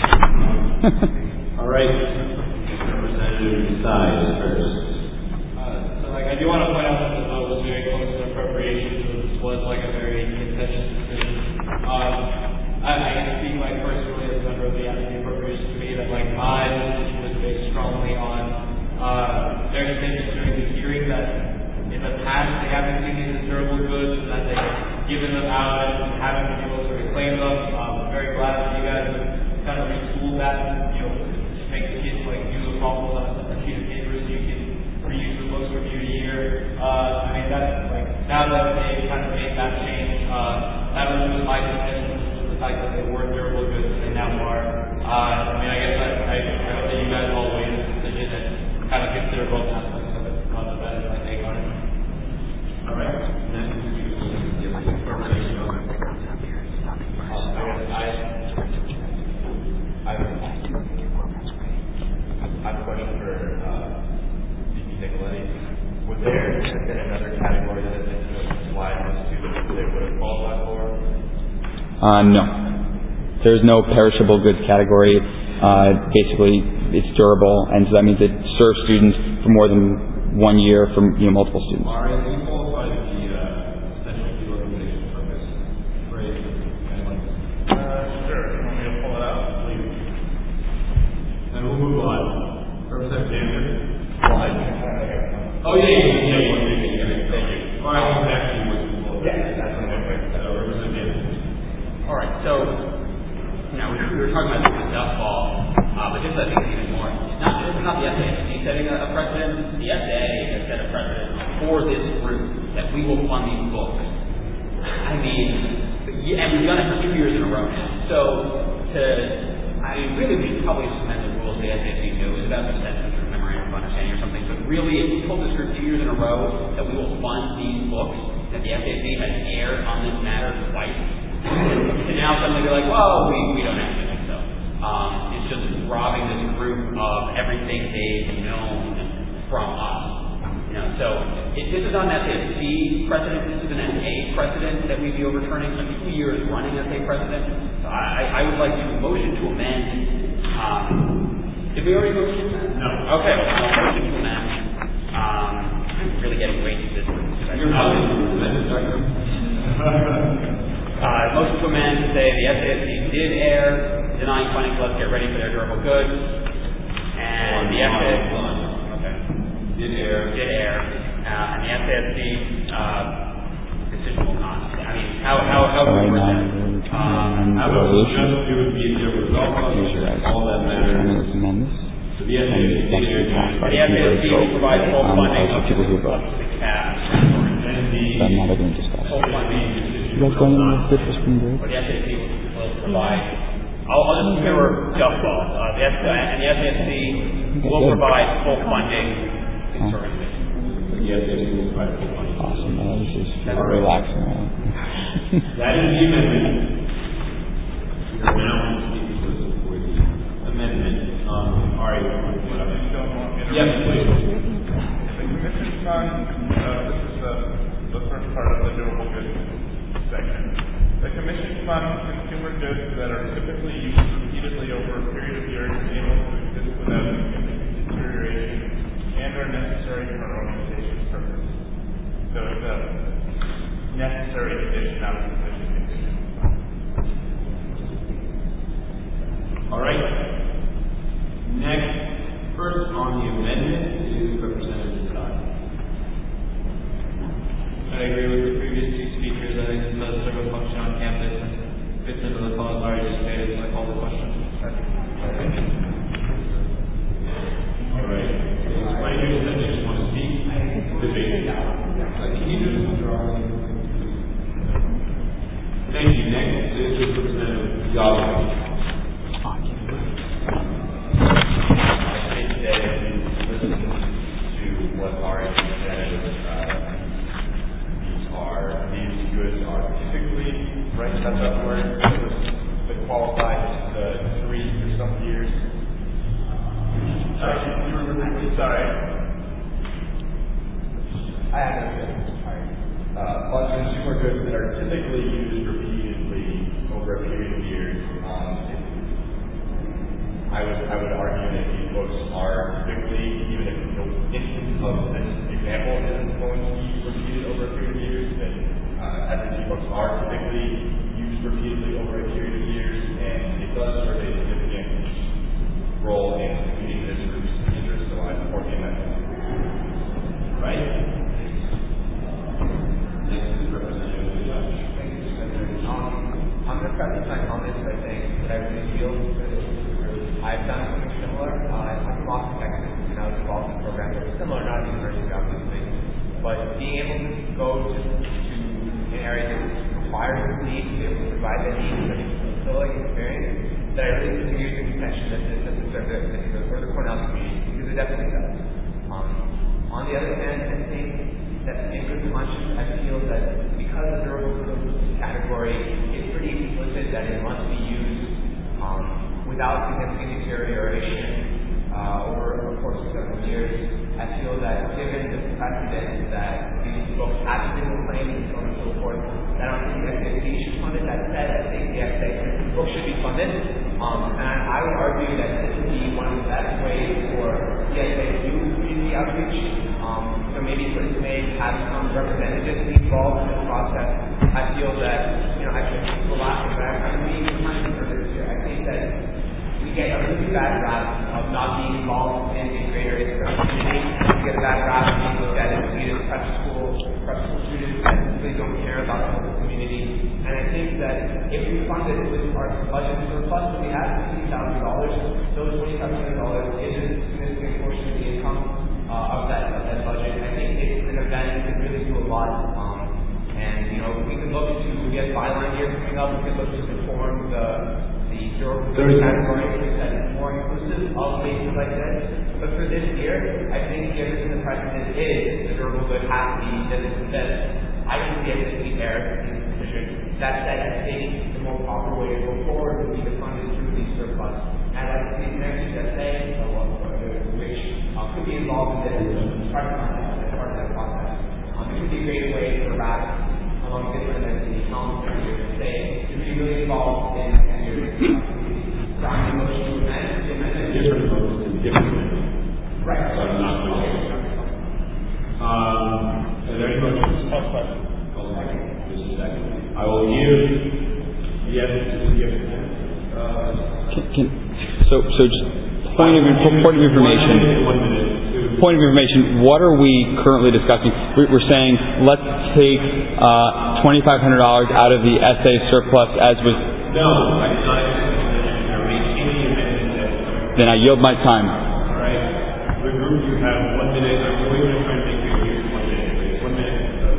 All right. Representative Size first. Uh, so, like, I do want to point out that the vote was very close to appropriations. This was, like, a very contentious decision. Um, I, I can speak, like, personally as a member of the Appropriations Committee that, like, my decision was based strongly on uh, their statements during the hearing that in the past they haven't seen these as durable goods and that they've given them out and haven't been able to reclaim them. Um, I'm very glad that you guys kind of retooled that, you know, to make the kids, like, use a problem on a sheet of paper so you can reuse the books from year to year. Uh, I mean, that's, like, now that they kind of made that change, uh, that was just my decision. The fact that they were durable goods and they now are. Uh, I mean, I guess I, I, I hope that you guys all weigh this decision and kind of consider both aspects of it. Uh, that is my take on it. All right. Next, we have the information on it. I, I, I have a question for uh, V P Nicoletti. Would there have been another category that they could have applied to that they would have qualified for? Uh, no. There's no perishable goods category. Uh, basically, it's durable, and so that means it serves students for more than one year from you know, multiple students. All right, you qualified the uh, Central Organization Purpose phrase. Uh, sure. You want me to pull it out? Please. Then we'll move on. Representative Daniel. Oh, yeah, yeah, yeah, yeah, yeah, yeah, yeah. Thank you. All right, well, actually, we'll yeah, that's okay. So, Representative Daniel. All right, so, you know, we were talking about the dust ball, uh, but this I think is even more. It's not, it's not the S A F C setting a, a precedent. The S A has set a precedent for this group that we will fund these books. I mean, yeah, and we've done it for two years in a row now. So, to, I mean, really, we should probably suspend the rules the S A F C knew. It was about the sentence or memorandum of understanding or something. But really, if we told this group two years in a row that we will fund these books, that the S A F C has erred on this matter twice, and now suddenly they're like, well, we, we don't actually think so. Um, it's just robbing this group of everything they've known from us. You know, so if this is not an S A F C precedent, this is an S A precedent that we'd be overturning. So two years running S A precedent. So I, I would like to motion to amend. Um, did we already motion to amend? No. Okay, well, I'll motion to amend. Um, I'm really getting way too busy. You're not amended, Uh, motion to amend to say the S A F C did err, denying funding to Let's Get Ready for their durable goods, and the S A F C okay. did err, did err, uh, and the S A F C uh, decision will not. I mean, how how how would we work that? Um, I would suggest it would be a result of all that matters. So the S A F C did err, the S A F C will provide full funding up to the cap, and the full funding. You guys going on with the spring break? Or the S A F C will provide. I'll, I'll just mirror Duff Ball. Uh, the S- and the S A F C will provide full funding the S A C will provide full funding. Awesome. Oh, this is relaxing. That is the amendment. We are now speaking for the amendment. Um, all right. Yes, please. The commission fund, uh, this is the, the first part of the durable goods section. The commission funds consumer goods that are typically used repeatedly over a period of years and able to exist without deterioration and are necessary for an organization's purpose. So it's a necessary condition, not a sufficient condition. All right. Next, first on the amendment is Representative Scott. I agree with the previous two speakers. I think it does serve a function on campus and fits into the cause already stated, so I call the question. All right. Anybody that just want to speak? Debate. Can you do this? Thank you. Next is Representative Yahweh. What our representatives uh, these are these goods are typically right. That's that word. The qualified the three or some years. Sorry, you remember? Sorry, I have no feelings. Sorry. Uh, on consumer goods that are typically used repeatedly over a period of years. Um, it, I would I would argue that these books are typically, even if no instance of this example isn't going to be repeated over a period of years, that uh, S A T books are typically used repeatedly over a period of years, and it does serve a significant role in meeting this group's interests, so I support the amendment. Right? Next is Representative Judge. Thank you, Senator. Um, I'm going to preface my comments by saying that I really feel for this group. I've done something similar. Uh, I'm from Austin, Texas, and I was involved in programs that were similar, not at the university, obviously. But being able to go to, to an area that requires the need to be able to provide that need is such a fulfilling experience that I really continue the contention that this doesn't serve the, the, the Cornell community, because it definitely does. Um, on the other hand, I think that in good conscience, I feel that because the durable goods category is pretty explicit that it must be used um, without significant deterioration uh, over a course of several years, I feel that given the precedent that these books have been claimed and so on and so forth, that I don't think the S A C should fund it. That said, I think the S A C book should be funded. Um, and I would argue that this would be one of the best ways for the S A C community outreach. Um, so maybe for this may have some representatives be involved in the process. I feel that, you know, I should the last thing that I'm being kind for this year. I think that we get a really bad rap of not being involved in the greater areas of the community. We get a bad rap of being looked at as leaders, prep school, prep school students that really don't care about the whole community. And I think that if we fund it with our budget surplus that we have, fifty thousand dollars, those twenty-five million dollars is a significant portion of the income uh, of that of that budget. I think it's an event that can really do a lot. Um, and you know, we can look to we have byline year coming up. We can look to reform the the durable category that is more inclusive of places like this. But for this year, I think given the precedent is the durable good has to be this and this. I can see it as the error in this position. That said, I think the more proper way to go forward would be to fund it through the surplus. And I think next year, S A, which uh, could be involved in this, part of that process. Um, it could be a great way for R A C among different entities, not only to say, to be really involved in drafting motion to amend, to amend different votes and different amendments. Right. So I'm not going to Um, are there any motions? One question. Just a second. I will give yes to give uh, can, can, so, so just point of, point of information. One minute, two. Point of information. What are we currently discussing? We're saying let's take uh, twenty-five hundred dollars out of the S A surplus as was. No, I did not accept the amendment. Are we any amendment? Then I yield my time. All right. The group, you have one minute. I'm going to try and make you use one minute. One minute.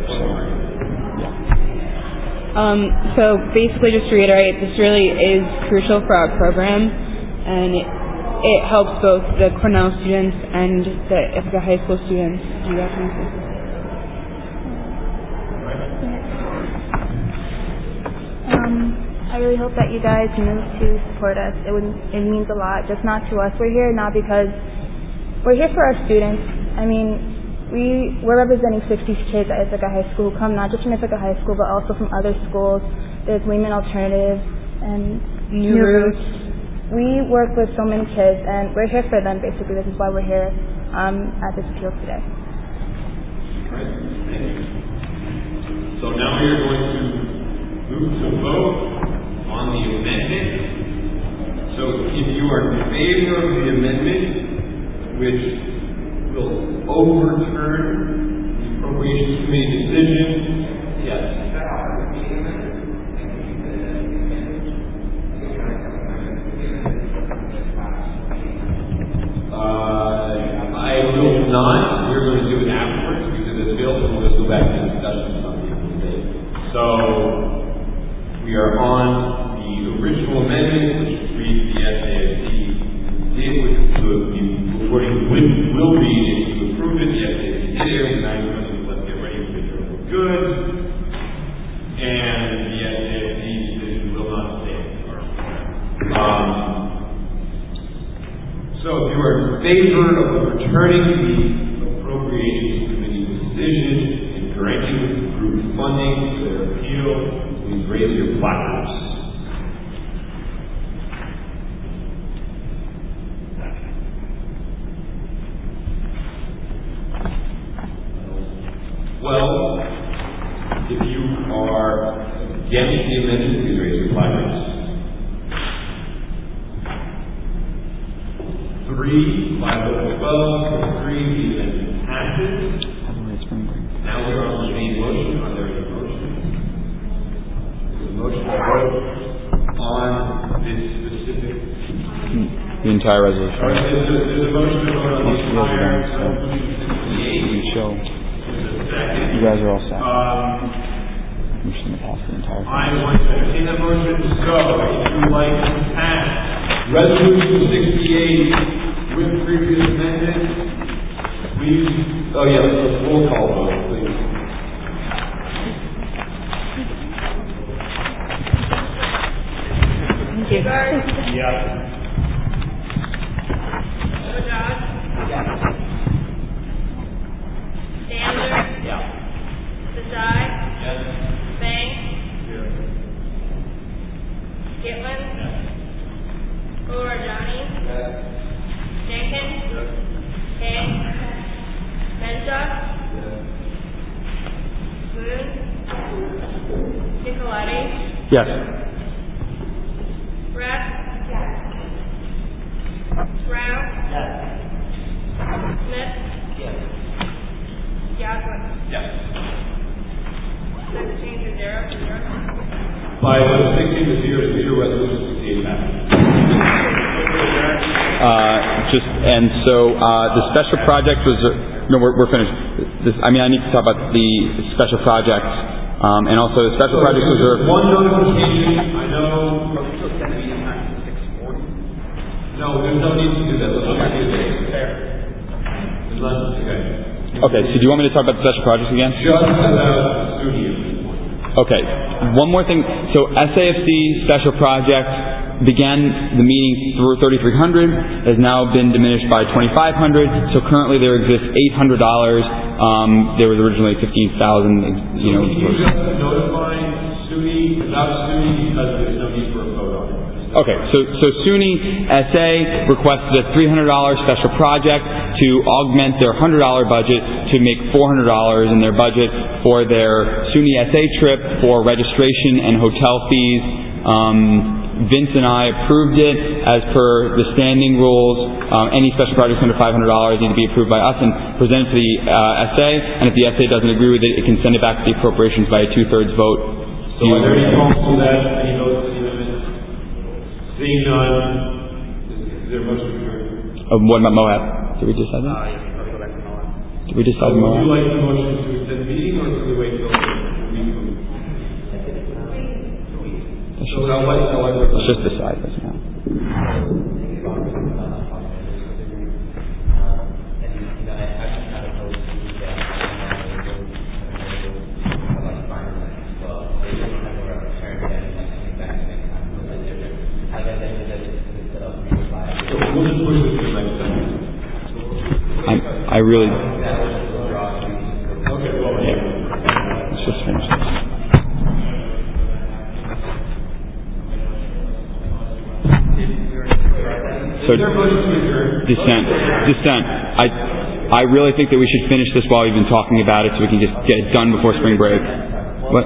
Um, so basically, just to reiterate, this really is crucial for our program, and it, it helps both the Cornell students and the Ithaca High School students. Do you guys want to say? really hope that you guys move to support us. It would it means a lot, just not to us. We're here not because we're here for our students. I mean, we we're representing sixty kids at Ithaca High School who come not just from Ithaca High School but also from other schools. There's Lehman Alternative and New, New Roots. We work with so many kids, and we're here for them. Basically, this is why we're here um, at this appeal today. Great. Thank you. So now we are going to move to vote on the amendment. So if you are in favor of the amendment, which will overturn the Appropriations Committee decision, yes. Uh, I will not. We're going to do it afterwards because it's built, and we'll just go back to the discussion. So we are on the original amendment, which reads the S A S C did, which the reporting will be if you approve it. The S A S C did it, and now you're going to let's get ready for the durable goods, and the S A S C decision will not stand. Um, so if you are in favor of returning the Appropriations Committee decision and granting group funding for their appeal, please raise your placards. Well, if you are against the amendment, please raise your placards. Three, five over twelve, three, the amendment passes. Now we're on the main motion. Are there any motions? There's a motion to vote on this specific. The entire resolution. All right, there's, a, there's a motion to vote on the entire resolution sixty-eight. You show. You guys are all set. Um, we shouldn't have passed the entire thing. I want to entertain that motion. So, if you would like to pass Resolution sixty-eight with previous amendments, please. Oh, yeah, let's roll call vote, please. Thank you. Yeah. Sandler? Yeah. Desai? Yes. Banks? Here. Gitlin? Yes. Orajani? Yes. Jenkins? Yes. King? Mencha? Yes. Moon? Nicoletti? Yes. Rex? Yes. Brown? Yes. Smith? Yes. Yaslin? Yes. That's a change of zero to zero. By vote sixteen to zero, zero resolution sixty-eight passes. Uh, just and so uh, the special project was no, we're, we're finished. This, I mean, I need to talk about the special projects, um, and also the special so projects reserved. One notification. I know. No, there's no need to do that. Let's okay. do that. Okay. Okay. So do you want me to talk about the special projects again? Just about studio. Okay. One more thing. So S A F C special project began the meeting through thirty-three hundred, has now been diminished by twenty-five hundred. So currently there exists eight hundred dollars. Um, there was originally fifteen thousand. You know. So can you just notify SUNY without SUNY because there's no need for a vote on it? Okay, so so SUNY S A requested a three hundred dollars special project to augment their one hundred dollars budget to make four hundred dollars in their budget for their SUNY S A trip for registration and hotel fees. Um, Vince and I approved it as per the standing rules. Um, any special projects under five hundred dollars need to be approved by us and presented to the uh, S A. And if the S A doesn't agree with it, it can send it back to the appropriations by a two-thirds vote. So are there any comments to that? Any votes? Seeing none, is there a motion to adjourn? Um, what about Moab? Did we decide that? Uh, yeah, let's go back to Moab. Did we decide so Moab? Would you like the motion to extend the meeting, or should we wait till we move? So now what? Let's just decide this now. I really. Okay, well, yeah. Let's just finish this. So, dissent. Dissent. I, I really think that we should finish this while we've been talking about it so we can just get it done before spring break. What?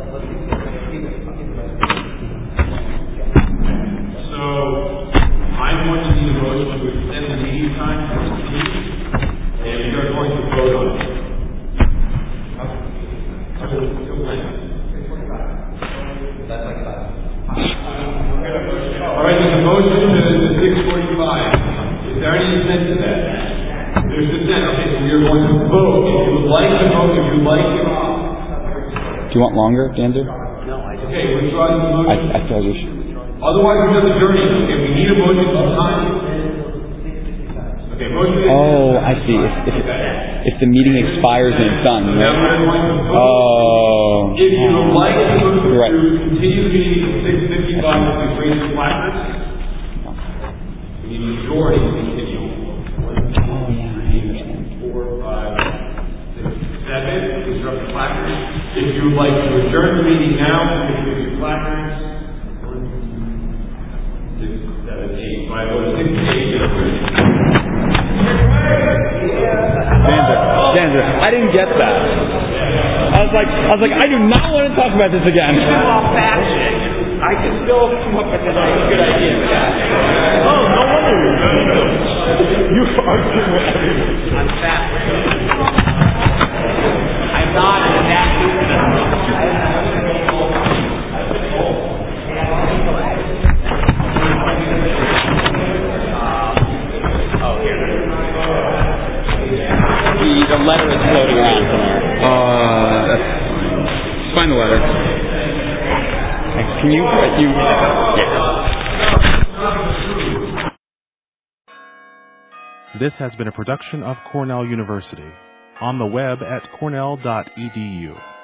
So, I'm going to need a motion to extend the meeting time for this week, and we are going to vote on it. All right, there's a motion to six forty-five. Is there any dissent to that? There's dissent. Okay, so we are going to vote. If you would like to vote, if you would like to. Do you want longer, Danzer? No, I don't. Okay, withdraw the motion. I, I feel like we should. Otherwise, we're just adjourning. Okay, we need a motion to time. Okay, motion. Oh, I see. If, if, if the meeting expires and it's done, right? Oh. If you would like to move to right. continue the meeting at six fifty-five, please raise your placards. We need a majority to continue. One, two, three, four, five, six, seven. Please drop your placards. If you would like to adjourn the meeting now, please raise your placards. One, two, six, seven, eight. By a vote of six to eight, Danzer, Danzer, I didn't get that. I was like, I was like, I do not want to talk about this again. Well, fashion. I can still come up with a good idea. Oh, no wonder you argue with everyone. I'm fat. I'm not an adaptive. Oh, here. The, the letter is floating around somewhere. Uh, that's fine. Just find the letter. Can you, uh, you, yeah. This has been a production of Cornell University. On the web at cornell dot e d u.